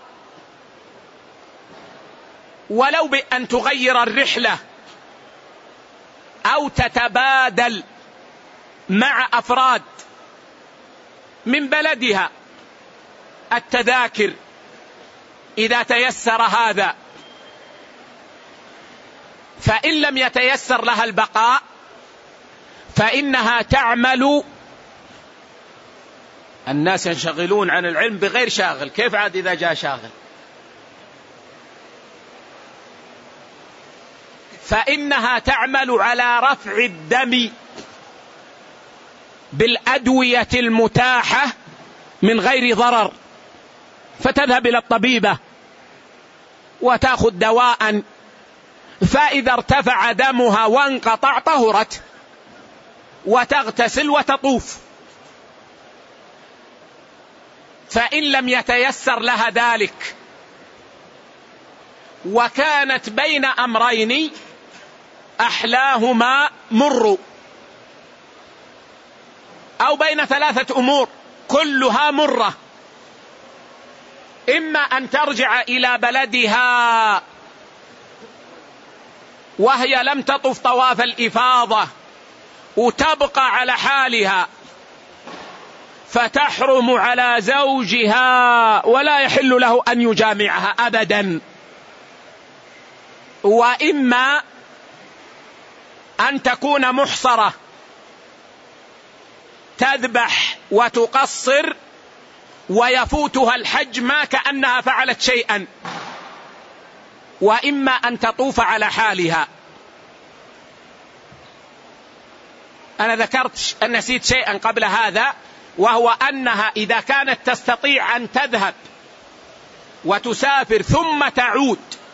Speaker 1: ولو بأن تغير الرحلة أو تتبادل مع أفراد من بلدها التذاكر إذا تيسر هذا. فإن لم يتيسر لها البقاء فإنها تعمل. الناس ينشغلون عن العلم بغير شاغل، كيف عاد إذا جاء شاغل؟ فإنها تعمل على رفع الدم بالأدوية المتاحة من غير ضرر، فتذهب إلى الطبيبة وتأخذ دواء، فإذا ارتفع دمها وانقطع طهرت وتغتسل وتطوف. فإن لم يتيسر لها ذلك وكانت بين أمرين أحلاهما مر، أو بين ثلاثة أمور كلها مرة، إما أن ترجع إلى بلدها وهي لم تطف طواف الإفاضة وتبقى على حالها فتحرم على زوجها ولا يحل له أن يجامعها أبدا. وإما أن تكون محصرة تذبح وتقصر ويفوتها الحج ما كأنها فعلت شيئا، وإما أن تطوف على حالها. أنا ذكرت أن نسيت شيئا قبل هذا، وهو أنها إذا كانت تستطيع أن تذهب وتسافر ثم تعود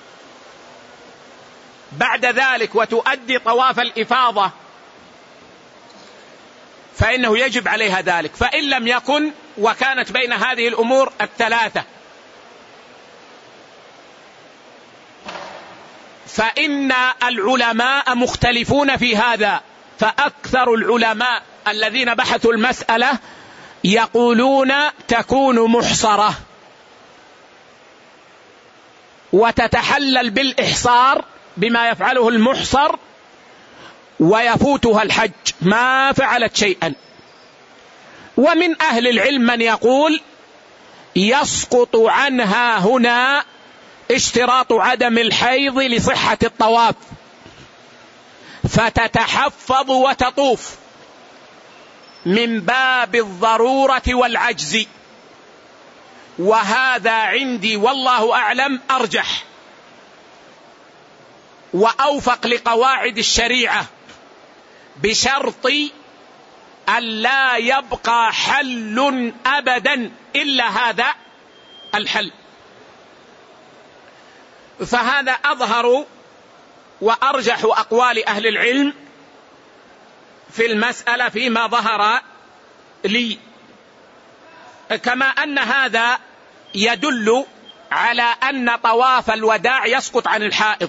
Speaker 1: بعد ذلك وتؤدي طواف الإفاضة فإنه يجب عليها ذلك. فإن لم يكن وكانت بين هذه الأمور الثلاثة فإن العلماء مختلفون في هذا. فأكثر العلماء الذين بحثوا المسألة يقولون تكون محصرة وتتحلل بالإحصار بما يفعله المحصر ويفوتها الحج ما فعلت شيئا. ومن أهل العلم من يقول يسقط عنها هنا اشتراط عدم الحيض لصحة الطواف فتتحفظ وتطوف من باب الضرورة والعجز، وهذا عندي والله أعلم أرجح وأوفق لقواعد الشريعة، بشرط أن لا يبقى حل أبدا إلا هذا الحل. فهذا أظهر وأرجح أقوال أهل العلم في المسألة فيما ظهر لي، كما أن هذا يدل على أن طواف الوداع يسقط عن الحائض،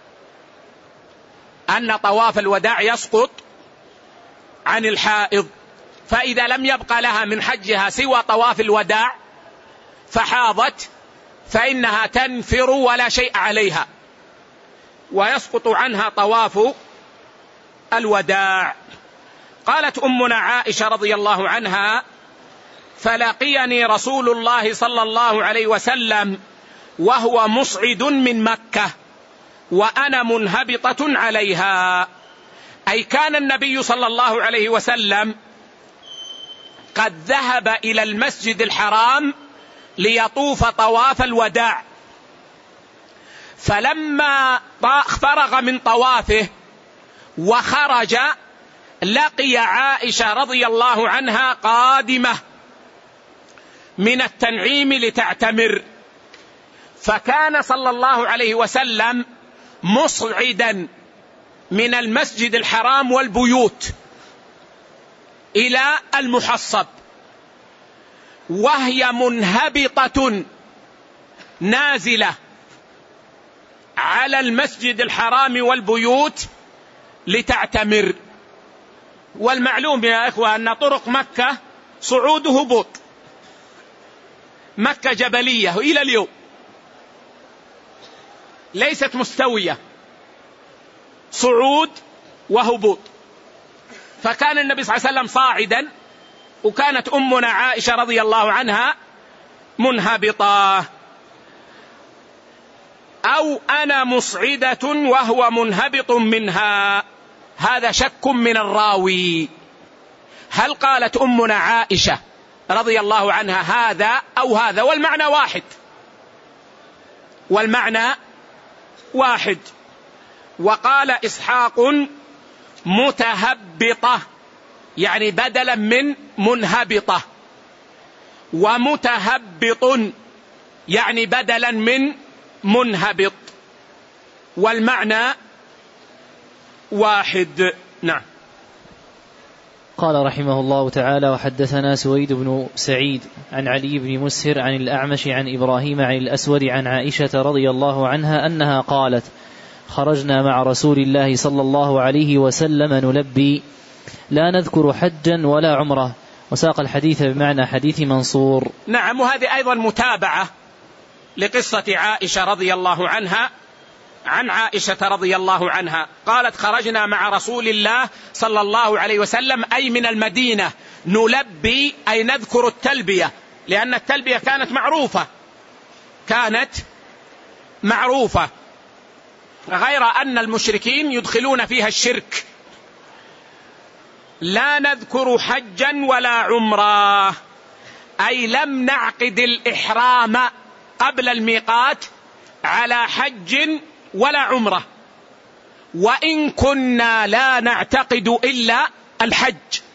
Speaker 1: أن طواف الوداع يسقط عن الحائض. فإذا لم يبقى لها من حجها سوى طواف الوداع فحاضت فإنها تنفر ولا شيء عليها ويسقط عنها طواف الوداع. قالت أمنا عائشة رضي الله عنها: فلقيني رسول الله صلى الله عليه وسلم وهو مصعد من مكة وأنا منهبطة عليها، أي كان النبي صلى الله عليه وسلم قد ذهب إلى المسجد الحرام ليطوف طواف الوداع، فلما فرغ من طوافه وخرج لقي عائشة رضي الله عنها قادمة من التنعيم لتعتمر، فكان صلى الله عليه وسلم مصعدا من المسجد الحرام والبيوت إلى المحصب، وهي منهبطة نازلة على المسجد الحرام والبيوت لتعتمر. والمعلوم يا إخوة أن طرق مكة صعود هبوط، مكة جبلية إلى اليوم ليست مستوية، صعود وهبوط. فكان النبي صلى الله عليه وسلم صاعدا، وكانت أمنا عائشة رضي الله عنها منهبطة. أو أنا مصعدة وهو منهبط منها، هذا شك من الراوي، هل قالت أمنا عائشة رضي الله عنها هذا أو هذا؟ والمعنى واحد، والمعنى واحد. وقال إسحاق متهبطة يعني بدلا من منهبطة، ومتهبط يعني بدلا من منهبط، والمعنى واحد. نعم.
Speaker 2: قال رحمه الله تعالى: وحدثنا سويد بن سعيد عن علي بن مسهر عن الأعمش عن إبراهيم عن الأسود عن عائشة رضي الله عنها أنها قالت: خرجنا مع رسول الله صلى الله عليه وسلم نلبي لا نذكر حجا ولا عمره، وساق الحديث بمعنى حديث منصور.
Speaker 1: نعم، وهذه أيضا متابعة لقصة عائشة رضي الله عنها عن عائشة رضي الله عنها قالت: خرجنا مع رسول الله صلى الله عليه وسلم أي من المدينة نلبي، أي نذكر التلبية، لأن التلبية كانت معروفة كانت معروفة غير أن المشركين يدخلون فيها الشرك. لا نذكر حجا ولا عمرة، أي لم نعقد الإحرام قبل الميقات على حج ولا عمرة، وإن كنا لا نعتقد إلا الحج،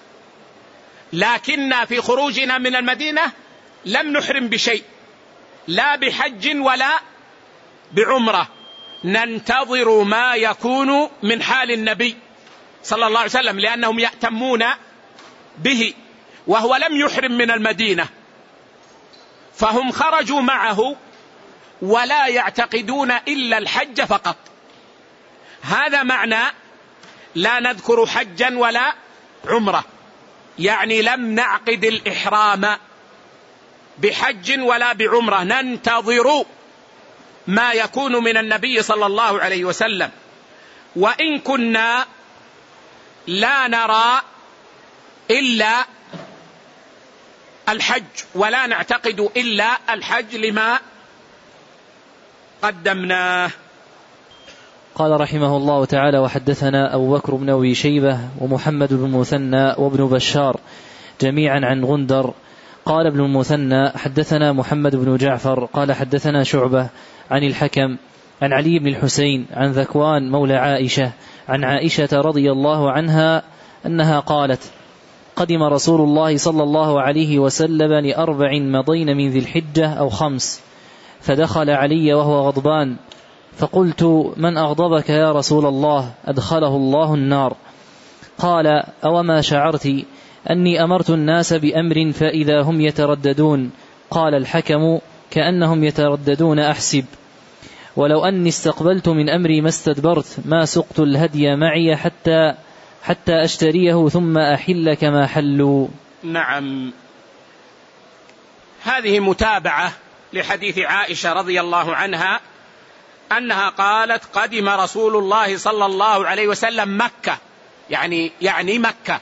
Speaker 1: لكننا في خروجنا من المدينة لم نحرم بشيء، لا بحج ولا بعمرة، ننتظر ما يكون من حال النبي صلى الله عليه وسلم، لأنهم يأتمون به وهو لم يحرم من المدينة، فهم خرجوا معه ولا يعتقدون إلا الحج فقط. هذا معنى لا نذكر حجا ولا عمرة، يعني لم نعقد الإحرام بحج ولا بعمرة، ننتظر ما يكون من النبي صلى الله عليه وسلم. وإن كنا لا نرى إلا الحج ولا نعتقد إلا الحج لما قدمناه.
Speaker 2: قال رحمه الله تعالى: وحدثنا أبو بكر بن أبي شيبة ومحمد بن المثنى وابن بشار جميعا عن غندر. قال ابن المثنى: حدثنا محمد بن جعفر قال حدثنا شعبة عن الحكم عن علي بن الحسين عن ذكوان مولى عائشة عن عائشة رضي الله عنها أنها قالت: قدم رسول الله صلى الله عليه وسلم لأربع مضين من ذي الحجة أو خمس، فدخل علي وهو غضبان، فقلت: من أغضبك يا رسول الله؟ أدخله الله النار. قال: أوما شعرت أني أمرت الناس بأمر فإذا هم يترددون؟ قال الحكم: كأنهم يترددون أحسب، ولو أني استقبلت من أمري ما استدبرت ما سقت الهدي معي حتى حتى أشتريه ثم أحل كما حلوا.
Speaker 1: نعم، هذه متابعة لحديث عائشة رضي الله عنها أنها قالت: قدم رسول الله صلى الله عليه وسلم مكة، يعني يعني مكة،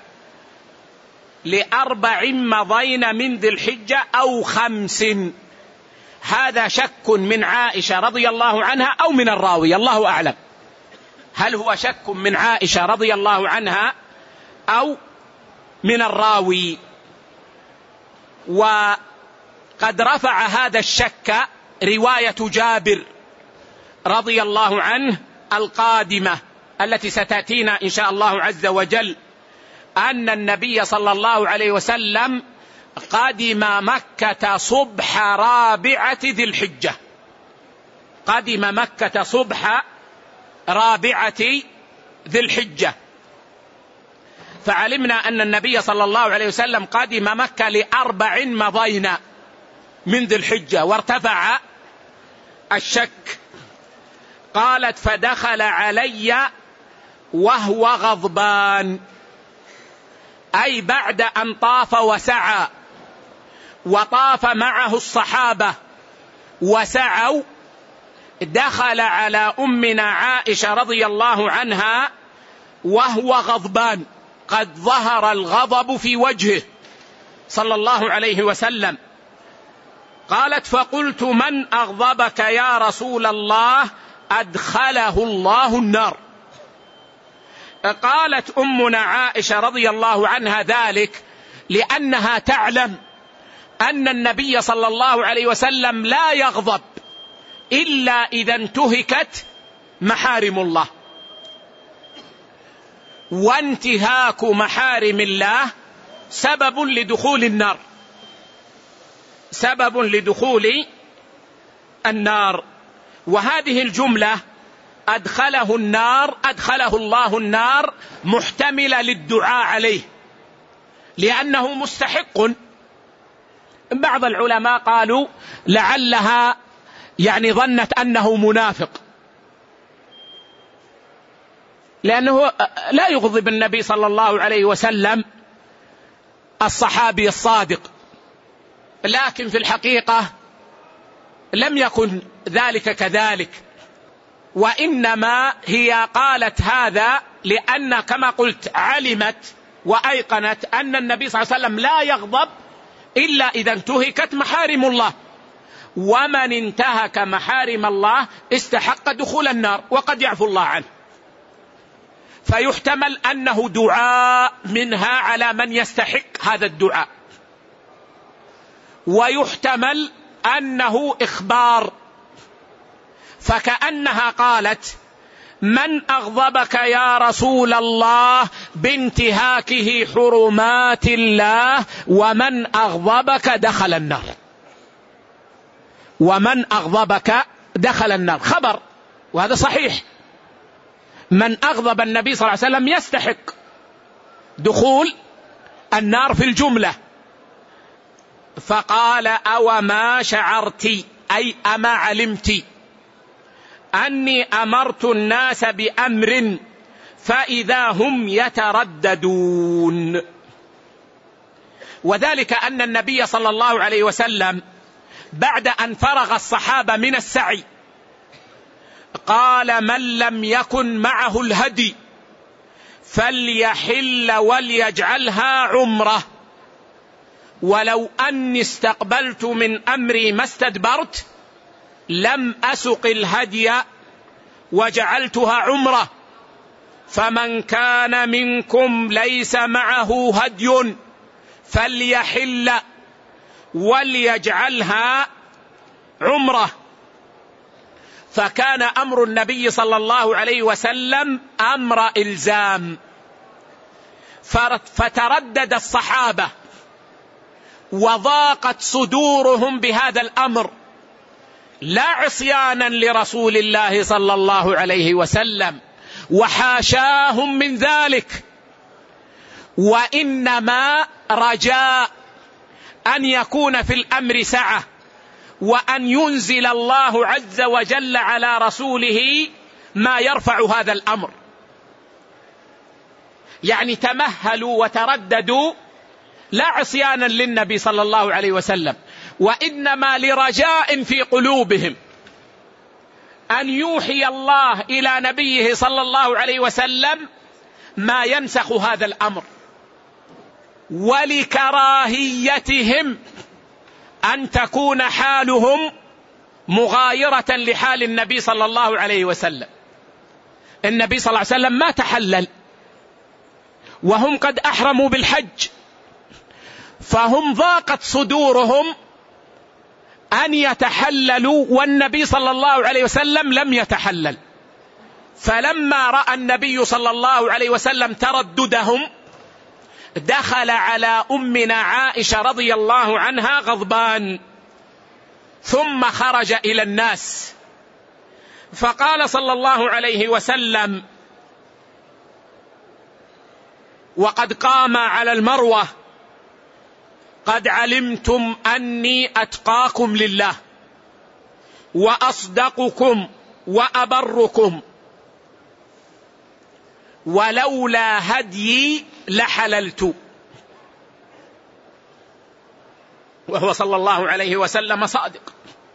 Speaker 1: لأربع مضين من ذي الحجة أو خمس. هذا شك من عائشة رضي الله عنها أو من الراوي، الله أعلم، هل هو شك من عائشة رضي الله عنها أو من الراوي؟ وقد رفع هذا الشك رواية جابر رضي الله عنه القادمة التي ستأتينا إن شاء الله عز وجل، أن النبي صلى الله عليه وسلم قدم مكة صبح رابعة ذي الحجة، قدم مكة صبح رابعة ذي الحجة، فعلمنا أن النبي صلى الله عليه وسلم قدم مكة لأربع مضين من ذي الحجة، وارتفع الشك. قالت: فدخل علي وهو غضبان، أي بعد أن طاف وسعى، وطاف معه الصحابة وسعوا، دخل على أمنا عائشة رضي الله عنها وهو غضبان، قد ظهر الغضب في وجهه صلى الله عليه وسلم. قالت: فقلت: من أغضبك يا رسول الله؟ أدخله الله النار. قالت أمنا عائشة رضي الله عنها ذلك لأنها تعلم أن النبي صلى الله عليه وسلم لا يغضب إلا إذا انتهكت محارم الله، وانتهاك محارم الله سبب لدخول النار، سبب لدخول النار. وهذه الجملة أدخله النار، أدخله الله النار، محتملة للدعاء عليه لأنه مستحق. بعض العلماء قالوا لعلها يعني ظنت أنه منافق، لأنه لا يغضب النبي صلى الله عليه وسلم الصحابي الصادق، لكن في الحقيقة لم يكن ذلك كذلك، وإنما هي قالت هذا لأن كما قلت علمت وأيقنت أن النبي صلى الله عليه وسلم لا يغضب إلا إذا انتهكت محارم الله، ومن انتهك محارم الله استحق دخول النار وقد يعفو الله عنه. فيحتمل أنه دعاء منها على من يستحق هذا الدعاء، ويحتمل أنه إخبار، فكأنها قالت: من أغضبك يا رسول الله بانتهاكه حرمات الله، ومن أغضبك دخل النار، ومن أغضبك دخل النار خبر، وهذا صحيح. من أغضب النبي صلى الله عليه وسلم يستحق دخول النار في الجملة. فقال: أو ما شعرت، أي أما علمت أني أمرت الناس بأمر فإذا هم يترددون. وذلك أن النبي صلى الله عليه وسلم بعد أن فرغ الصحابة من السعي قال: من لم يكن معه الهدي فليحل وليجعلها عمره، ولو أني استقبلت من أمري ما استدبرت لم أسق الهدي وجعلتها عمره، فمن كان منكم ليس معه هدي فليحل وليجعلها عمره. فكان أمر النبي صلى الله عليه وسلم أمر إلزام، فتردد الصحابة وضاقت صدورهم بهذا الأمر، لا عصيانا لرسول الله صلى الله عليه وسلم وحاشاهم من ذلك، وإنما رجاء أن يكون في الأمر سعة، وأن ينزل الله عز وجل على رسوله ما يرفع هذا الأمر. يعني تمهلوا وترددوا لا عصيانا للنبي صلى الله عليه وسلم، وإنما لرجاء في قلوبهم أن يوحي الله إلى نبيه صلى الله عليه وسلم ما ينسخ هذا الأمر، ولكراهيتهم أن تكون حالهم مغايرة لحال النبي صلى الله عليه وسلم. النبي صلى الله عليه وسلم ما تحلل وهم قد أحرموا بالحج، فهم ضاقت صدورهم أن يتحللوا والنبي صلى الله عليه وسلم لم يتحلل. فلما رأى النبي صلى الله عليه وسلم ترددهم دخل على أمنا عائشة رضي الله عنها غضبان، ثم خرج إلى الناس فقال صلى الله عليه وسلم وقد قام على المروة: قد علمتم أني أتقاكم لله وأصدقكم وأبركم، ولولا هديي لحللت. وهو صلى الله عليه وسلم صادق.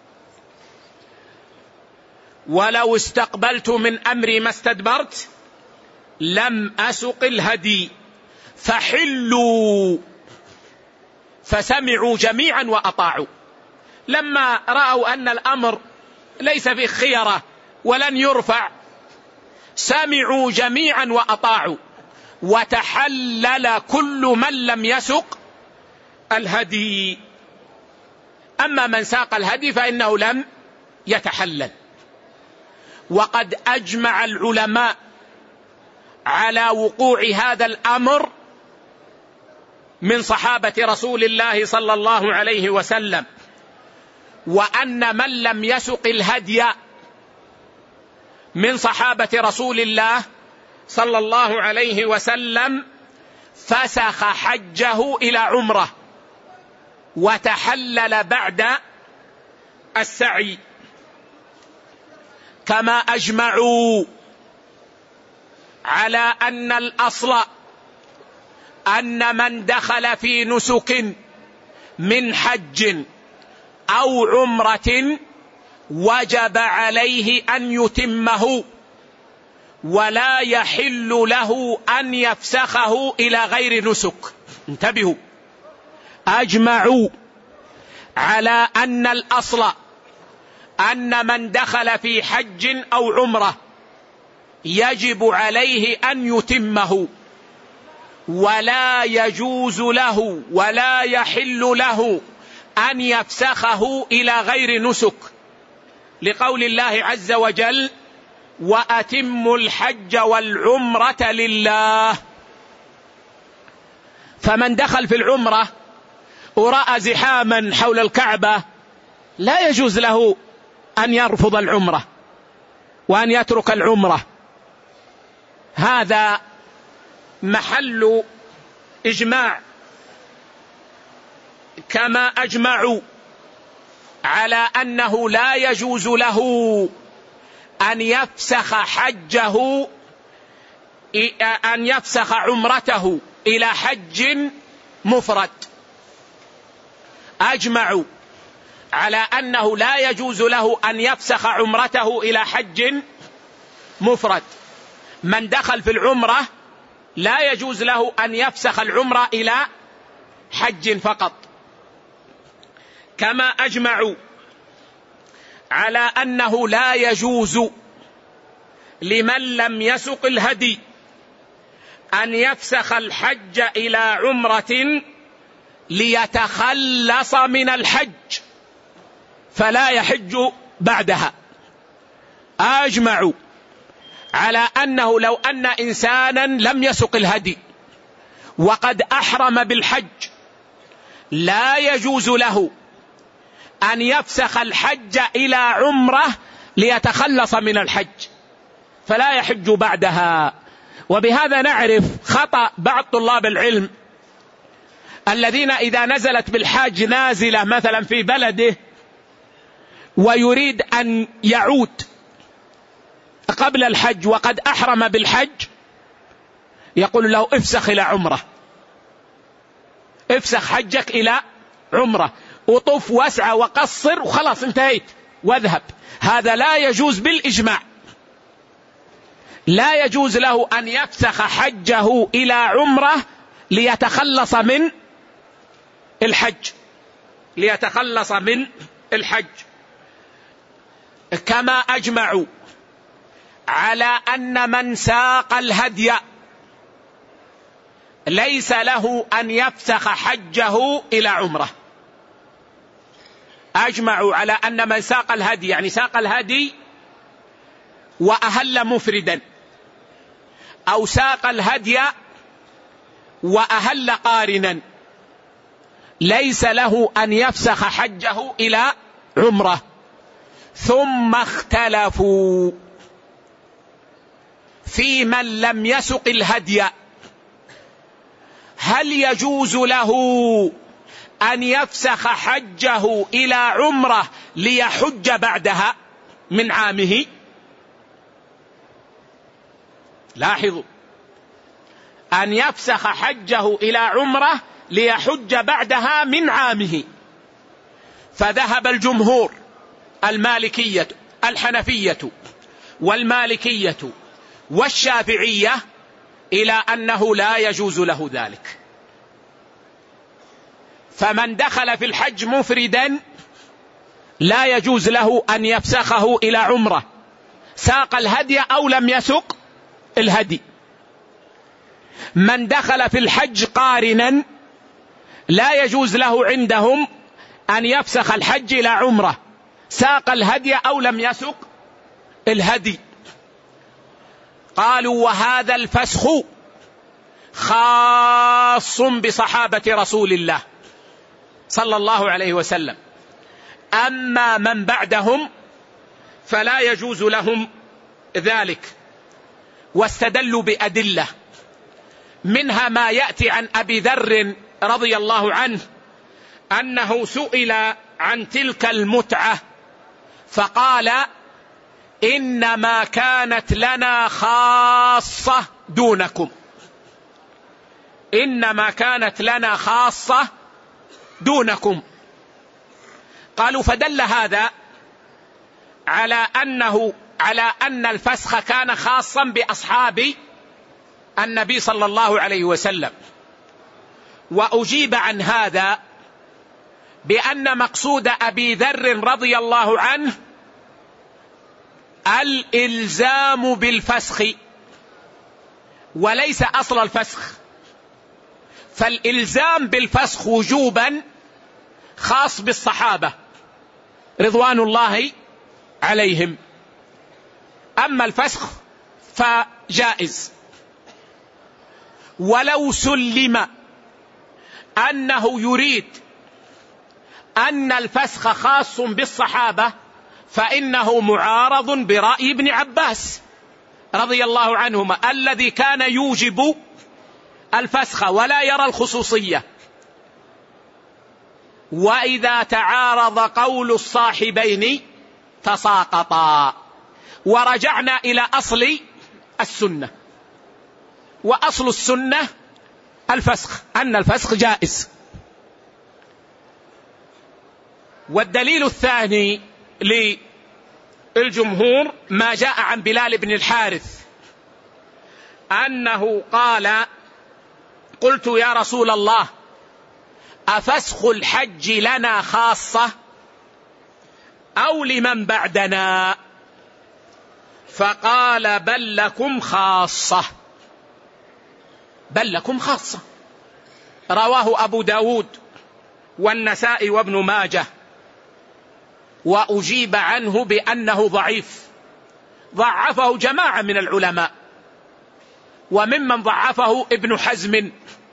Speaker 1: ولو استقبلت من أمري ما استدبرت لم أسق الهدي، فحلوا. فسمعوا جميعا وأطاعوا. لما رأوا أن الأمر ليس في خيرة ولن يرفع سمعوا جميعا وأطاعوا، وتحلل كل من لم يسق الهدي. أما من ساق الهدي فإنه لم يتحلل. وقد أجمع العلماء على وقوع هذا الأمر من صحابة رسول الله صلى الله عليه وسلم، وأن من لم يسق الهدي من صحابة رسول الله صلى الله عليه وسلم فسخ حجه إلى عمره وتحلل بعد السعي. كما أجمعوا على أن الأصل أن من دخل في نسك من حج أو عمرة وجب عليه أن يتمه، ولا يحل له أن يفسخه إلى غير نسك. انتبهوا، أجمعوا على أن الأصل أن من دخل في حج أو عمرة يجب عليه أن يتمه، ولا يجوز له ولا يحل له أن يفسخه إلى غير نسك، لقول الله عز وجل: وأتموا الحج والعمرة لله. فمن دخل في العمرة ورأى زحاما حول الكعبة لا يجوز له أن يرفض العمرة وأن يترك العمرة. هذا محل إجماع، كما أجمعوا على أنه لا يجوز له أن يفسخ حجه أن يفسخ عمرته إلى حج مفرد. أجمعوا على أنه لا يجوز له أن يفسخ عمرته إلى حج مفرد. من دخل في العمرة لا يجوز له أن يفسخ العمرة إلى حج فقط. كما أجمعوا على أنه لا يجوز لمن لم يسق الهدي أن يفسخ الحج إلى عمرة ليتخلص من الحج فلا يحج بعدها. أجمعوا على أنه لو أن إنسانا لم يسق الهدي وقد أحرم بالحج لا يجوز له أن يفسخ الحج إلى عمرة ليتخلص من الحج فلا يحج بعدها. وبهذا نعرف خطأ بعض طلاب العلم الذين إذا نزلت بالحاج نازلة مثلا في بلده ويريد أن يعود قبل الحج وقد أحرم بالحج يقول له: افسخ إلى عمرة، افسخ حجك إلى عمرة، وطف واسعى وقصر وخلاص انتهيت واذهب. هذا لا يجوز بالإجماع. لا يجوز له أن يفسخ حجه إلى عمرة ليتخلص من الحج ليتخلص من الحج. كما أجمعوا على أن من ساق الهدي ليس له أن يفسخ حجه إلى عمرة. أجمعوا على أن من ساق الهدي، يعني ساق الهدي وأهل مفردا، أو ساق الهدي وأهل قارنا، ليس له أن يفسخ حجه إلى عمرة. ثم اختلفوا في من لم يسق الهدي، هل يجوز له أن يفسخ حجه إلى عمرة ليحج بعدها من عامه؟ لاحظوا، أن يفسخ حجه إلى عمرة ليحج بعدها من عامه. فذهب الجمهور المالكية الحنفية والمالكية والشافعية إلى أنه لا يجوز له ذلك. فمن دخل في الحج مفردا لا يجوز له أن يفسخه إلى عمرة، ساق الهدي أو لم يسق الهدي. من دخل في الحج قارنا لا يجوز له عندهم أن يفسخ الحج إلى عمرة، ساق الهدي أو لم يسق الهدي. قالوا: وهذا الفسخ خاص بصحابة رسول الله صلى الله عليه وسلم، أما من بعدهم فلا يجوز لهم ذلك. واستدلوا بأدلة، منها ما يأتي عن أبي ذر رضي الله عنه أنه سئل عن تلك المتعة فقال: إنما كانت لنا خاصة دونكم، إنما كانت لنا خاصة دونكم. قالوا: فدل هذا على أنه على أن الفسخ كان خاصا بأصحاب النبي صلى الله عليه وسلم، وأجيب عن هذا بأن مقصود أبي ذر رضي الله عنه الإلزام بالفسخ وليس أصل الفسخ، فالإلزام بالفسخ وجوبا خاص بالصحابة رضوان الله عليهم، أما الفسخ فجائز. ولو سلم أنه يريد أن الفسخ خاص بالصحابة فإنه معارض برأي ابن عباس رضي الله عنهما الذي كان يوجب الفسخ ولا يرى الخصوصية. وإذا تعارض قول الصاحبين تساقطا. ورجعنا إلى أصل السنة، وأصل السنة الفسخ، أن الفسخ جائز. والدليل الثاني للجمهور ما جاء عن بلال بن الحارث أنه قال: قلت يا رسول الله أفسخ الحج لنا خاصة أو لمن بعدنا؟ فقال: بل لكم خاصة، بل لكم خاصة. رواه أبو داود والنسائي وابن ماجه، وأجيب عنه بأنه ضعيف، ضعفه جماعة من العلماء، وممن ضعفه ابن حزم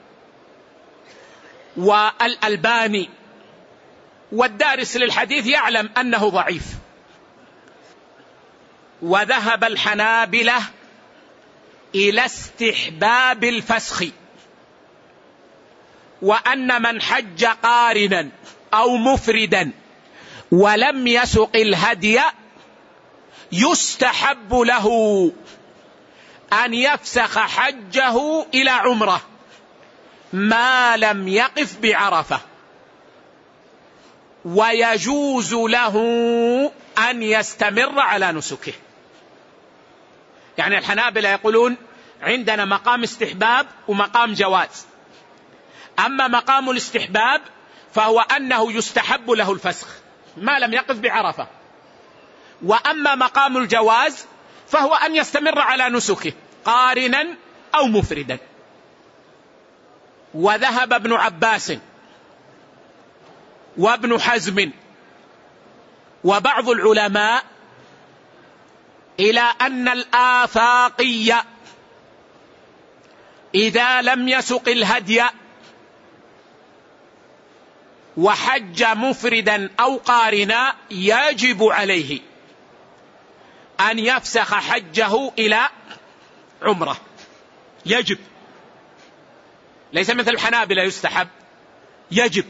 Speaker 1: والألباني، والدارس للحديث يعلم أنه ضعيف. وذهب الحنابلة إلى استحباب الفسخ، وأن من حج قارنا أو مفردا ولم يسق الهدي يستحب له أن يفسخ حجه إلى عمره ما لم يقف بعرفة، ويجوز له أن يستمر على نسكه. يعني الحنابلة يقولون عندنا مقام استحباب ومقام جواز. أما مقام الاستحباب فهو أنه يستحب له الفسخ ما لم يقف بعرفة، وأما مقام الجواز فهو أن يستمر على نسكه قارنا أو مفردا. وذهب ابن عباس وابن حزم وبعض العلماء إلى أن الآفاقي إذا لم يسق الهدي وحج مفردا أو قارنا يجب عليه أن يفسخ حجه إلى عمره، يجب، ليس مثل الحنابلة يستحب، يجب.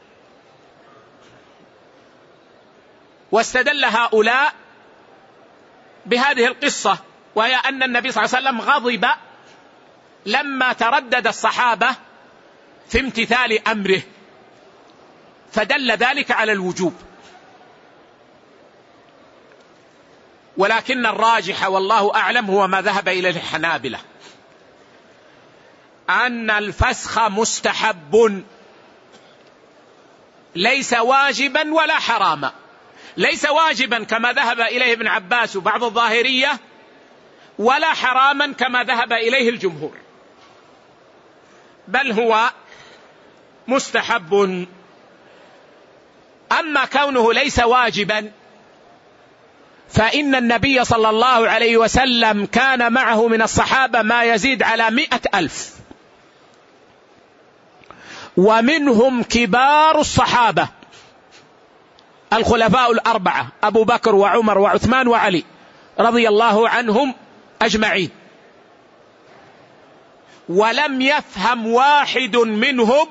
Speaker 1: واستدل هؤلاء بهذه القصة، وهي أن النبي صلى الله عليه وسلم غضب لما تردد الصحابة في امتثال أمره، فدل ذلك على الوجوب. ولكن الراجح والله أعلم هو ما ذهب إليه الحنابلة، أن الفسخ مستحب ليس واجبا ولا حراما، ليس واجبا كما ذهب إليه ابن عباس وبعض الظاهرية، ولا حراما كما ذهب إليه الجمهور، بل هو مستحب. أما كونه ليس واجبا فإن النبي صلى الله عليه وسلم كان معه من الصحابة ما يزيد على مئة ألف، ومنهم كبار الصحابة الخلفاء الأربعة أبو بكر وعمر وعثمان وعلي رضي الله عنهم أجمعين، ولم يفهم واحد منهم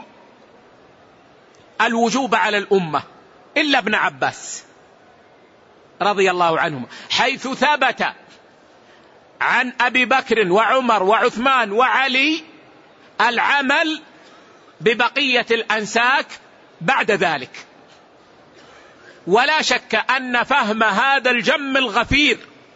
Speaker 1: الوجوب على الأمة إلا ابن عباس رضي الله عنهم، حيث ثبت عن أبي بكر وعمر وعثمان وعلي العمل ببقية الأنساك بعد ذلك. ولا شك أن فهم هذا الجم الغفير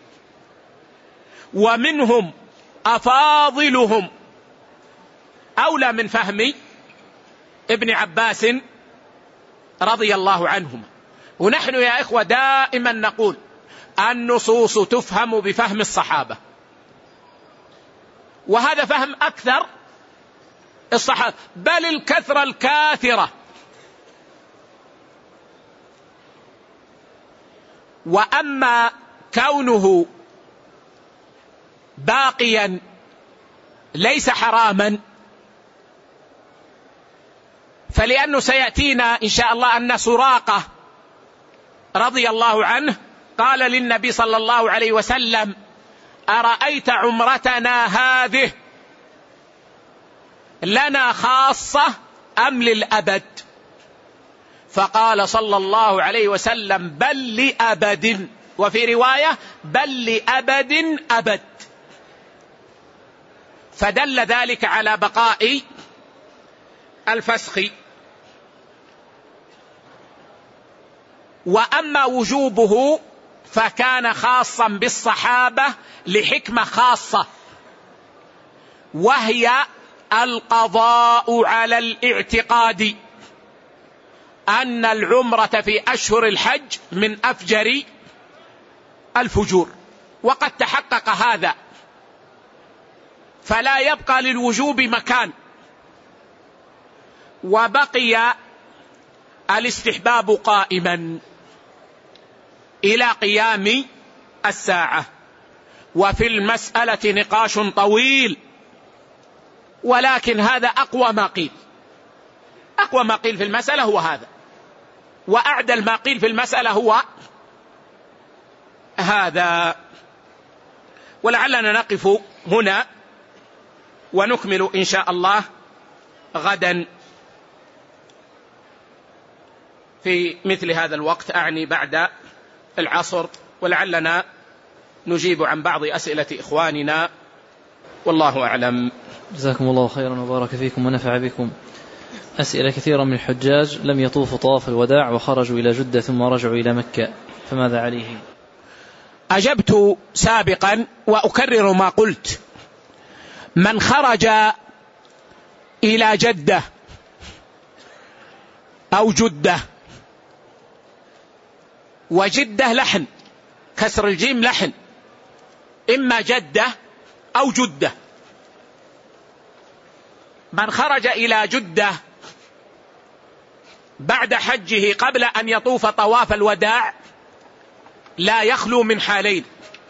Speaker 1: ومنهم أفاضلهم أولى من فهم ابن عباس رضي الله عنهما. ونحن يا إخوة دائما نقول النصوص تفهم بفهم الصحابة، وهذا فهم أكثر الصحابة بل الكثرة الكاثرة. وأما كونه باقيا ليس حراما فلأنه سيأتينا إن شاء الله أن سراقة رضي الله عنه قال للنبي صلى الله عليه وسلم: أرأيت عمرتنا هذه لنا خاصة أم للأبد؟ فقال صلى الله عليه وسلم: بل لأبد، وفي رواية بل لأبد أبد. فدل ذلك على بقاء الفسخ. وأما وجوبه فكان خاصا بالصحابة لحكمة خاصة، وهي القضاء على الاعتقاد أن العمرة في أشهر الحج من أفجر الفجور، وقد تحقق هذا، فلا يبقى للوجوب مكان، وبقي الاستحباب قائما إلى قيام الساعة. وفي المسألة نقاش طويل، ولكن هذا أقوى ما قيل. أقوى ما قيل في المسألة هو هذا، وأعدل ما قيل في المسألة هو هذا. ولعلنا نقف هنا ونكمل إن شاء الله غدا في مثل هذا الوقت، أعني بعد العصر، ولعلنا نجيب عن بعض أسئلة إخواننا، والله أعلم.
Speaker 2: جزاكم الله خيرا وبارك فيكم ونفع بكم. أسئلة كثيرة من الحجاج لم يطوفوا طواف الوداع وخرجوا إلى جدة ثم رجعوا إلى مكة، فماذا عليهم؟
Speaker 1: أجبت سابقا وأكرر ما قلت: من خرج إلى جدة أو جدة، وجدة لحن، كسر الجيم لحن، إما جدة أو جدة. من خرج إلى جدة بعد حجه قبل أن يطوف طواف الوداع لا يخلو من حالين: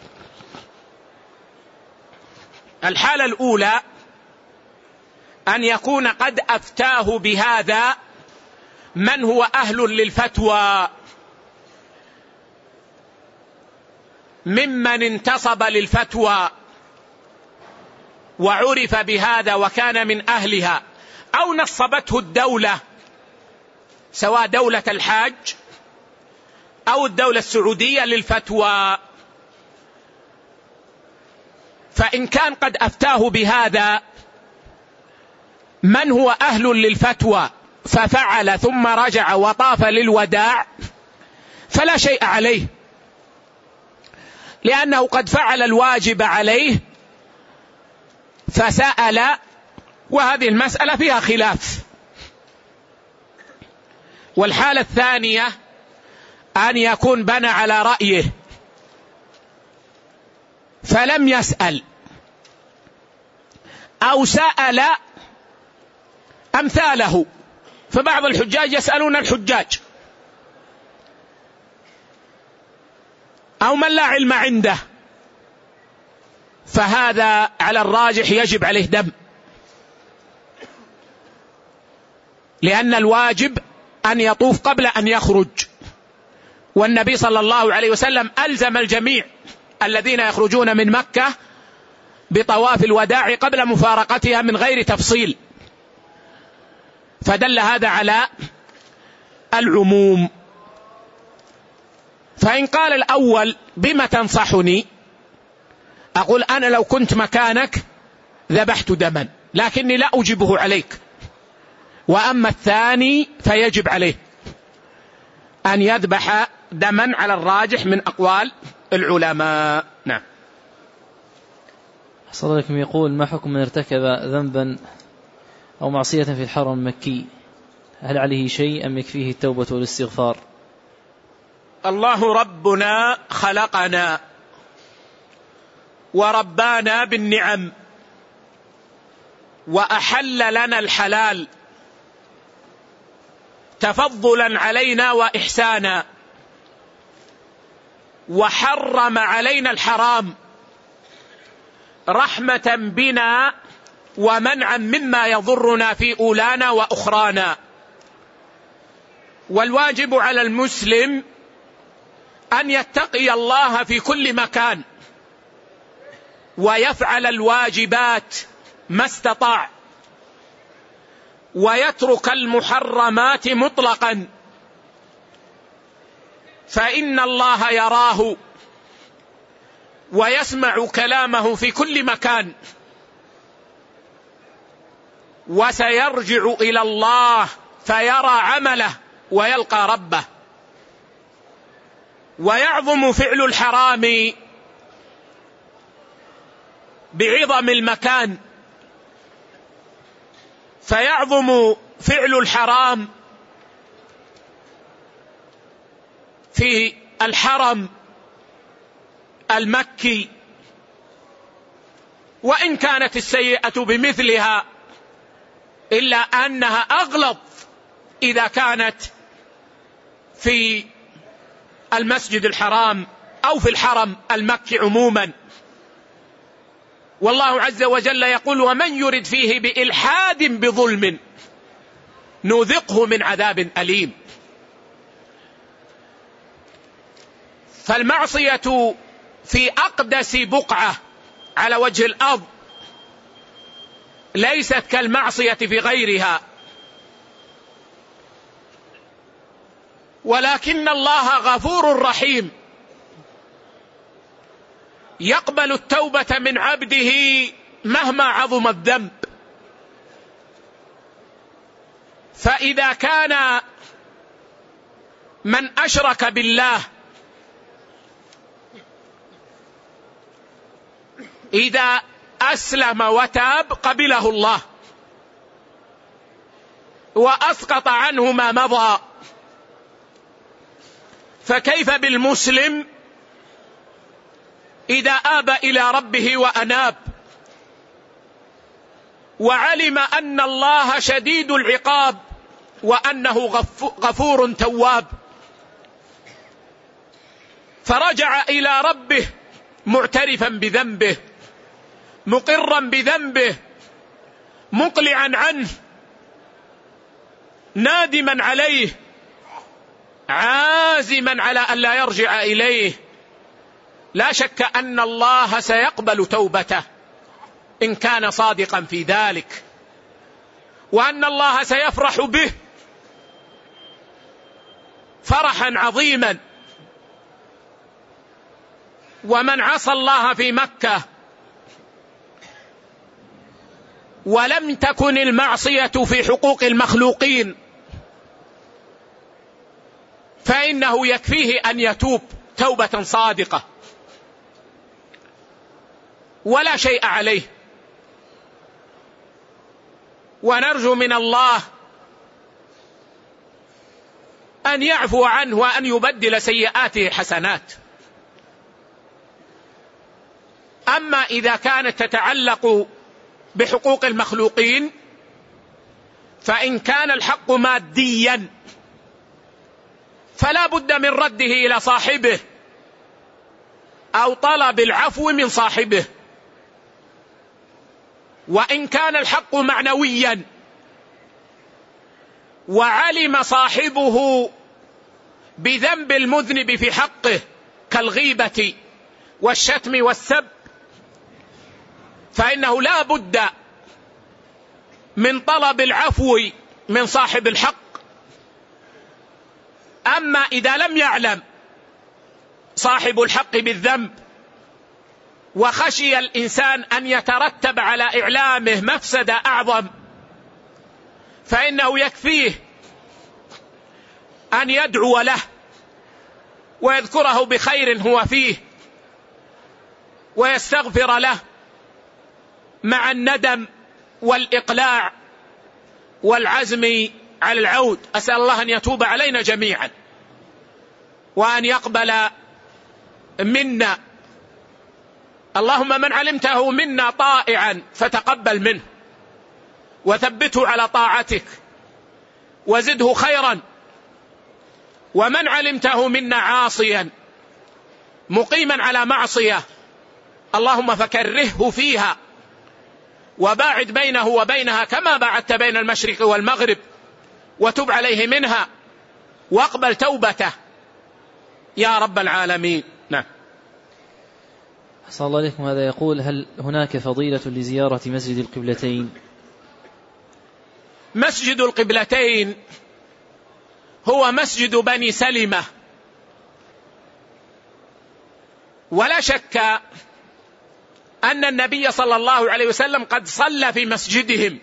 Speaker 1: الحالة الأولى أن يكون قد أفتاه بهذا من هو أهل للفتوى ممن انتصب للفتوى وعرف بهذا وكان من أهلها، أو نصبته الدولة سواء دولة الحاج أو الدولة السعودية للفتوى. فإن كان قد أفتاه بهذا من هو أهل للفتوى ففعل ثم رجع وطاف للوداع فلا شيء عليه، لأنه قد فعل الواجب عليه فسأل، وهذه المسألة فيها خلاف. والحالة الثانية أن يكون بنى على رأيه فلم يسأل، أو سأل أمثاله، فبعض الحجاج يسألون الحجاج أو من لا علم عنده، فهذا على الراجح يجب عليه دم، لأن الواجب أن يطوف قبل أن يخرج، والنبي صلى الله عليه وسلم ألزم الجميع الذين يخرجون من مكة بطواف الوداع قبل مفارقتها من غير تفصيل، فدل هذا على العموم. فإن قال الأول بما تنصحني، أقول أنا لو كنت مكانك ذبحت دما، لكني لا أجبه عليك. وأما الثاني فيجب عليه، أن يذبح دما على الراجح من أقوال العلماء. نعم.
Speaker 2: حصل لكم يقول: ما حكم من ارتكب ذنبا أو معصية في الحرم المكي، هل عليه شيء أم يكفيه التوبة والاستغفار؟
Speaker 1: الله ربنا خلقنا وربانا بالنعم وأحل لنا الحلال تفضلا علينا وإحسانا، وحرم علينا الحرام رحمة بنا ومنعا مما يضرنا في أولانا وأخرانا. والواجب على المسلم أن يتقي الله في كل مكان ويفعل الواجبات ما استطاع، ويترك المحرمات مطلقا، فإن الله يراه ويسمع كلامه في كل مكان، وسيرجع إلى الله فيرى عمله ويلقى ربه. ويعظم فعل الحرام بعظم المكان، فيعظم فعل الحرام في الحرم المكي، وإن كانت السيئة بمثلها إلا أنها أغلظ إذا كانت في المسجد الحرام أو في الحرم المكي عموما. والله عز وجل يقول: ومن يرد فيه بإلحاد بظلم نذقه من عذاب أليم. فالمعصية في أقدس بقعة على وجه الأرض ليست كالمعصية في غيرها، ولكن الله غفور رحيم يقبل التوبة من عبده مهما عظم الذنب. فإذا كان من أشرك بالله إذا أسلم وتاب قبله الله وأسقط عنه ما مضى، فكيف بالمسلم إذا آب إلى ربه وأناب وعلم أن الله شديد العقاب وأنه غفور تواب، فرجع إلى ربه معترفا بذنبه مقرا بذنبه مقلعا عنه نادما عليه عازما على أن لا يرجع إليه، لا شك أن الله سيقبل توبته إن كان صادقا في ذلك، وأن الله سيفرح به فرحا عظيما. ومن عصى الله في مكة ولم تكن المعصية في حقوق المخلوقين فإنه يكفيه أن يتوب توبة صادقة ولا شيء عليه. ونرجو من الله أن يعفو عنه وأن يبدل سيئاته حسنات. أما إذا كانت تتعلق بحقوق المخلوقين فإن كان الحق ماديا فلا بد من رده إلى صاحبه أو طلب العفو من صاحبه. وإن كان الحق معنويا وعلم صاحبه بذنب المذنب في حقه كالغيبة والشتم والسب فإنه لا بد من طلب العفو من صاحب الحق. أما إذا لم يعلم صاحب الحق بالذنب وخشي الإنسان أن يترتب على إعلامه مفسدة أعظم فإنه يكفيه أن يدعو له ويذكره بخير هو فيه ويستغفر له مع الندم والإقلاع والعزم على العود. أسأل الله أن يتوب علينا جميعا وأن يقبل منا. اللهم من علمته منا طائعا فتقبل منه وثبته على طاعتك وزده خيرا، ومن علمته منا عاصيا مقيما على معصية اللهم فكرهه فيها وباعد بينه وبينها كما باعدت بين المشرق والمغرب، وتب عليه منها واقبل توبته يا رب العالمين. نعم.
Speaker 2: أحسن الله عليكم. هذا يقول: هل هناك فضيلة لزيارة مسجد القبلتين؟
Speaker 1: مسجد القبلتين هو مسجد بني سلمة، ولا شك أن النبي صلى الله عليه وسلم قد صلى في مسجدهم،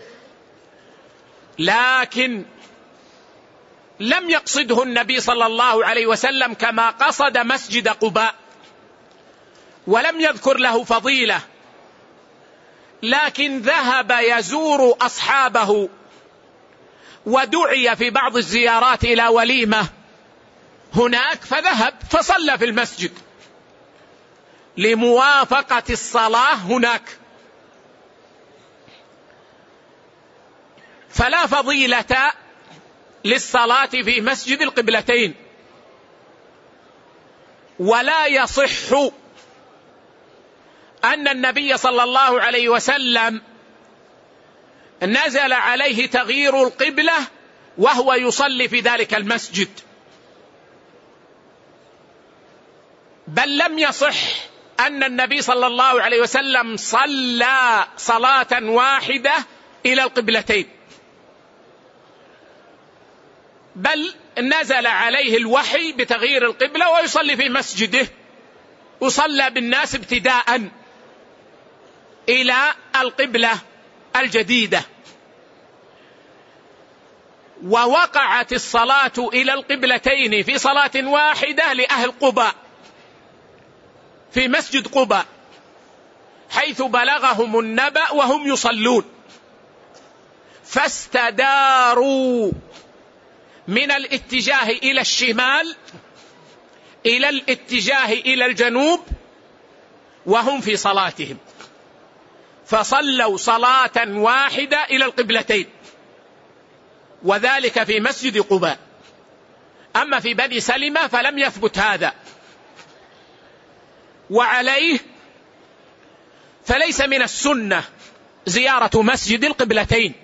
Speaker 1: لكن لم يقصده النبي صلى الله عليه وسلم كما قصد مسجد قباء، ولم يذكر له فضيلة، لكن ذهب يزور أصحابه ودعي في بعض الزيارات إلى وليمة هناك فذهب فصلى في المسجد لموافقة الصلاة هناك. فلا فضيلة للصلاة في مسجد القبلتين، ولا يصح أن النبي صلى الله عليه وسلم نزل عليه تغيير القبلة وهو يصلي في ذلك المسجد، بل لم يصح أن النبي صلى الله عليه وسلم صلى صلاة واحدة إلى القبلتين، بل نزل عليه الوحي بتغيير القبلة ويصلي في مسجده، وصلى بالناس ابتداء إلى القبلة الجديدة. ووقعت الصلاة إلى القبلتين في صلاة واحدة لأهل قباء في مسجد قباء، حيث بلغهم النبأ وهم يصلون، فاستداروا من الاتجاه إلى الشمال إلى الاتجاه إلى الجنوب وهم في صلاتهم، فصلوا صلاة واحدة إلى القبلتين، وذلك في مسجد قباء. أما في بني سلمة فلم يثبت هذا، وعليه فليس من السنة زيارة مسجد القبلتين،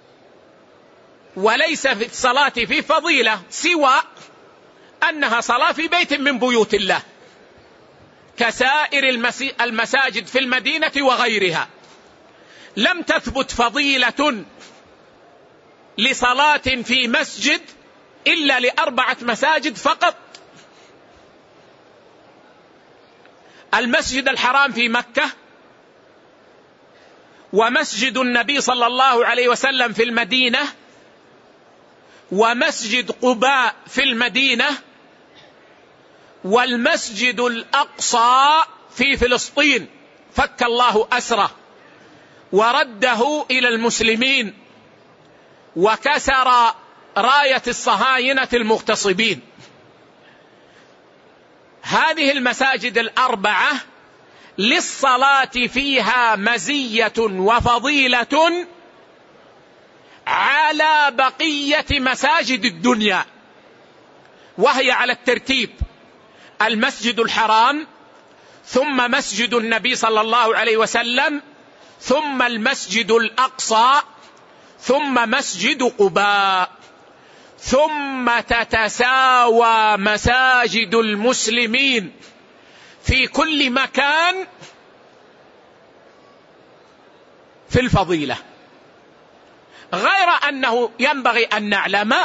Speaker 1: وليس في الصلاة في فضيلة سوى أنها صلاة في بيت من بيوت الله كسائر المساجد في المدينة وغيرها. لم تثبت فضيلة لصلاة في مسجد إلا لأربعة مساجد فقط: المسجد الحرام في مكة، ومسجد النبي صلى الله عليه وسلم في المدينة، ومسجد قباء في المدينة، والمسجد الأقصى في فلسطين فك الله أسره ورده إلى المسلمين وكسر راية الصهاينة المغتصبين. هذه المساجد الأربعة للصلاة فيها مزية وفضيلة على بقية مساجد الدنيا، وهي على الترتيب: المسجد الحرام، ثم مسجد النبي صلى الله عليه وسلم، ثم المسجد الأقصى، ثم مسجد قباء، ثم تتساوى مساجد المسلمين في كل مكان في الفضيلة. غير أنه ينبغي أن نعلم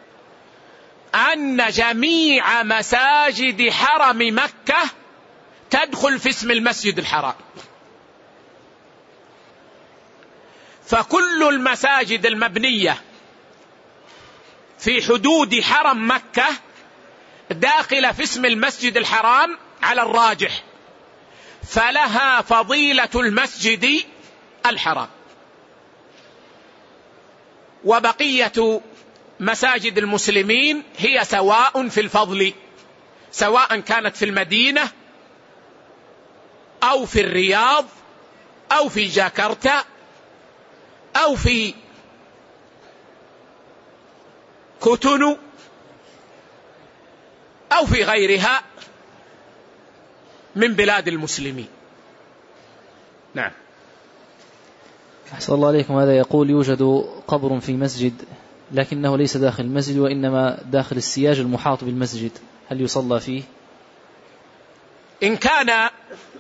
Speaker 1: أن جميع مساجد حرم مكة تدخل في اسم المسجد الحرام، فكل المساجد المبنية في حدود حرم مكة داخلة في اسم المسجد الحرام على الراجح، فلها فضيلة المسجد الحرام. وبقية مساجد المسلمين هي سواء في الفضل، سواء كانت في المدينة أو في الرياض أو في جاكرتا أو في كوتونو أو في غيرها من بلاد المسلمين. نعم.
Speaker 2: أحسن الله عليكم. هذا يقول يوجد قبر في مسجد لكنه ليس داخل المسجد وإنما داخل السياج المحاط بالمسجد، هل يصلى فيه؟
Speaker 1: إن كان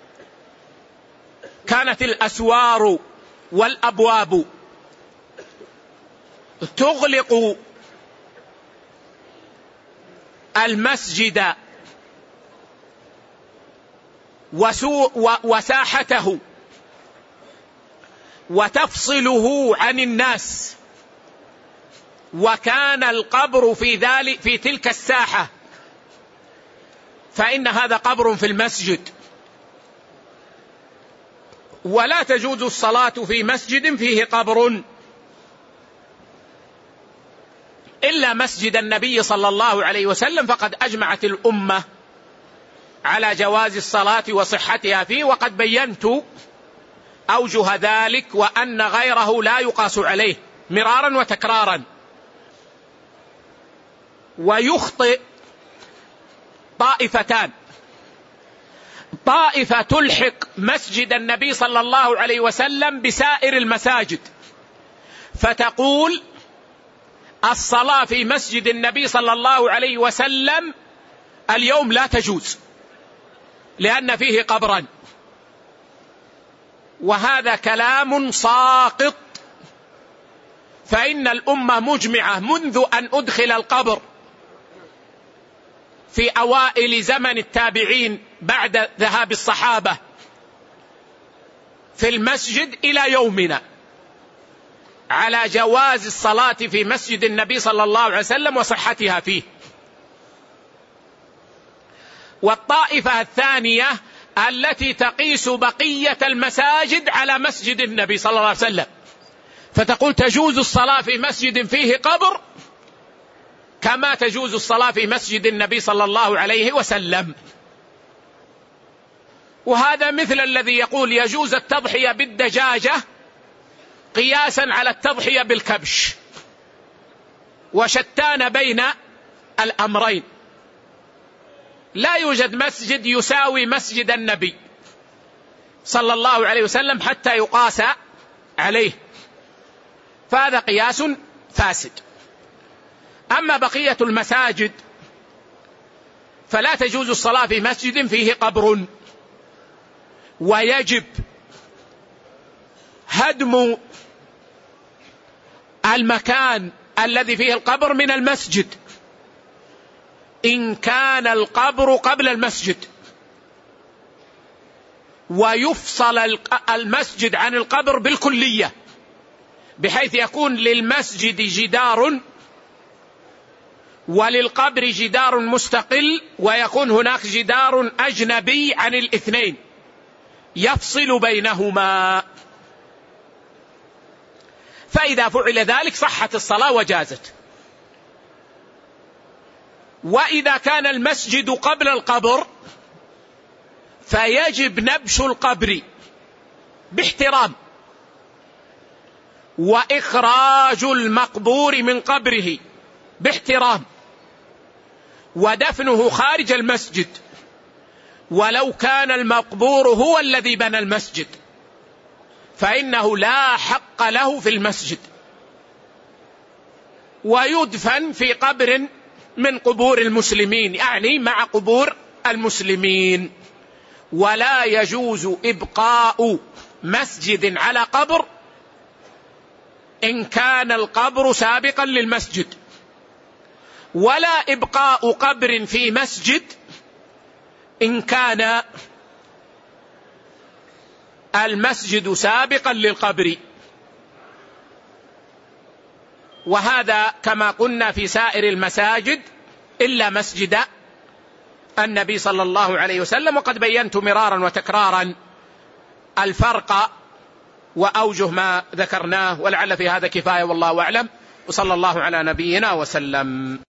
Speaker 1: كانت الأسوار والأبواب تغلق المسجد وساحته وتفصله عن الناس، وكان القبر في ذلك في تلك الساحة، فإن هذا قبر في المسجد، ولا تجوز الصلاة في مسجد فيه قبر إلا مسجد النبي صلى الله عليه وسلم، فقد أجمعت الأمة على جواز الصلاة وصحتها فيه، وقد بينت أوجه ذلك وأن غيره لا يقاس عليه مرارا وتكرارا. ويخطئ طائفتان، طائفة تلحق مسجد النبي صلى الله عليه وسلم بسائر المساجد، فتقول الصلاة في مسجد النبي صلى الله عليه وسلم اليوم لا تجوز لأن فيه قبرا، وهذا كلام ساقط، فإن الأمة مجمعة منذ أن أدخل القبر في أوائل زمن التابعين بعد ذهاب الصحابة في المسجد إلى يومنا على جواز الصلاة في مسجد النبي صلى الله عليه وسلم وصحتها فيه. والطائفة الثانية التي تقيس بقية المساجد على مسجد النبي صلى الله عليه وسلم، فتقول تجوز الصلاة في مسجد فيه قبر كما تجوز الصلاة في مسجد النبي صلى الله عليه وسلم. وهذا مثل الذي يقول يجوز التضحية بالدجاجة قياسا على التضحية بالكبش، وشتان بين الأمرين. لا يوجد مسجد يساوي مسجد النبي صلى الله عليه وسلم حتى يقاس عليه، فهذا قياس فاسد. أما بقية المساجد فلا تجوز الصلاة في مسجد فيه قبر، ويجب هدم المكان الذي فيه القبر من المسجد إن كان القبر قبل المسجد، ويفصل المسجد عن القبر بالكلية، بحيث يكون للمسجد جدار وللقبر جدار مستقل، ويكون هناك جدار أجنبي عن الاثنين يفصل بينهما. فإذا فعل ذلك صحت الصلاة وجازت. وإذا كان المسجد قبل القبر فيجب نبش القبر باحترام، وإخراج المقبور من قبره باحترام، ودفنه خارج المسجد ولو كان المقبور هو الذي بنى المسجد، فإنه لا حق له في المسجد، ويدفن في قبر من قبور المسلمين، يعني مع قبور المسلمين. ولا يجوز إبقاء مسجد على قبر إن كان القبر سابقا للمسجد، ولا إبقاء قبر في مسجد إن كان المسجد سابقا للقبر. وهذا كما قلنا في سائر المساجد إلا مسجد النبي صلى الله عليه وسلم. وقد بينت مرارا وتكرارا الفرق وأوجه ما ذكرناه، ولعل في هذا كفاية، والله أعلم. وصلى الله على نبينا وسلم.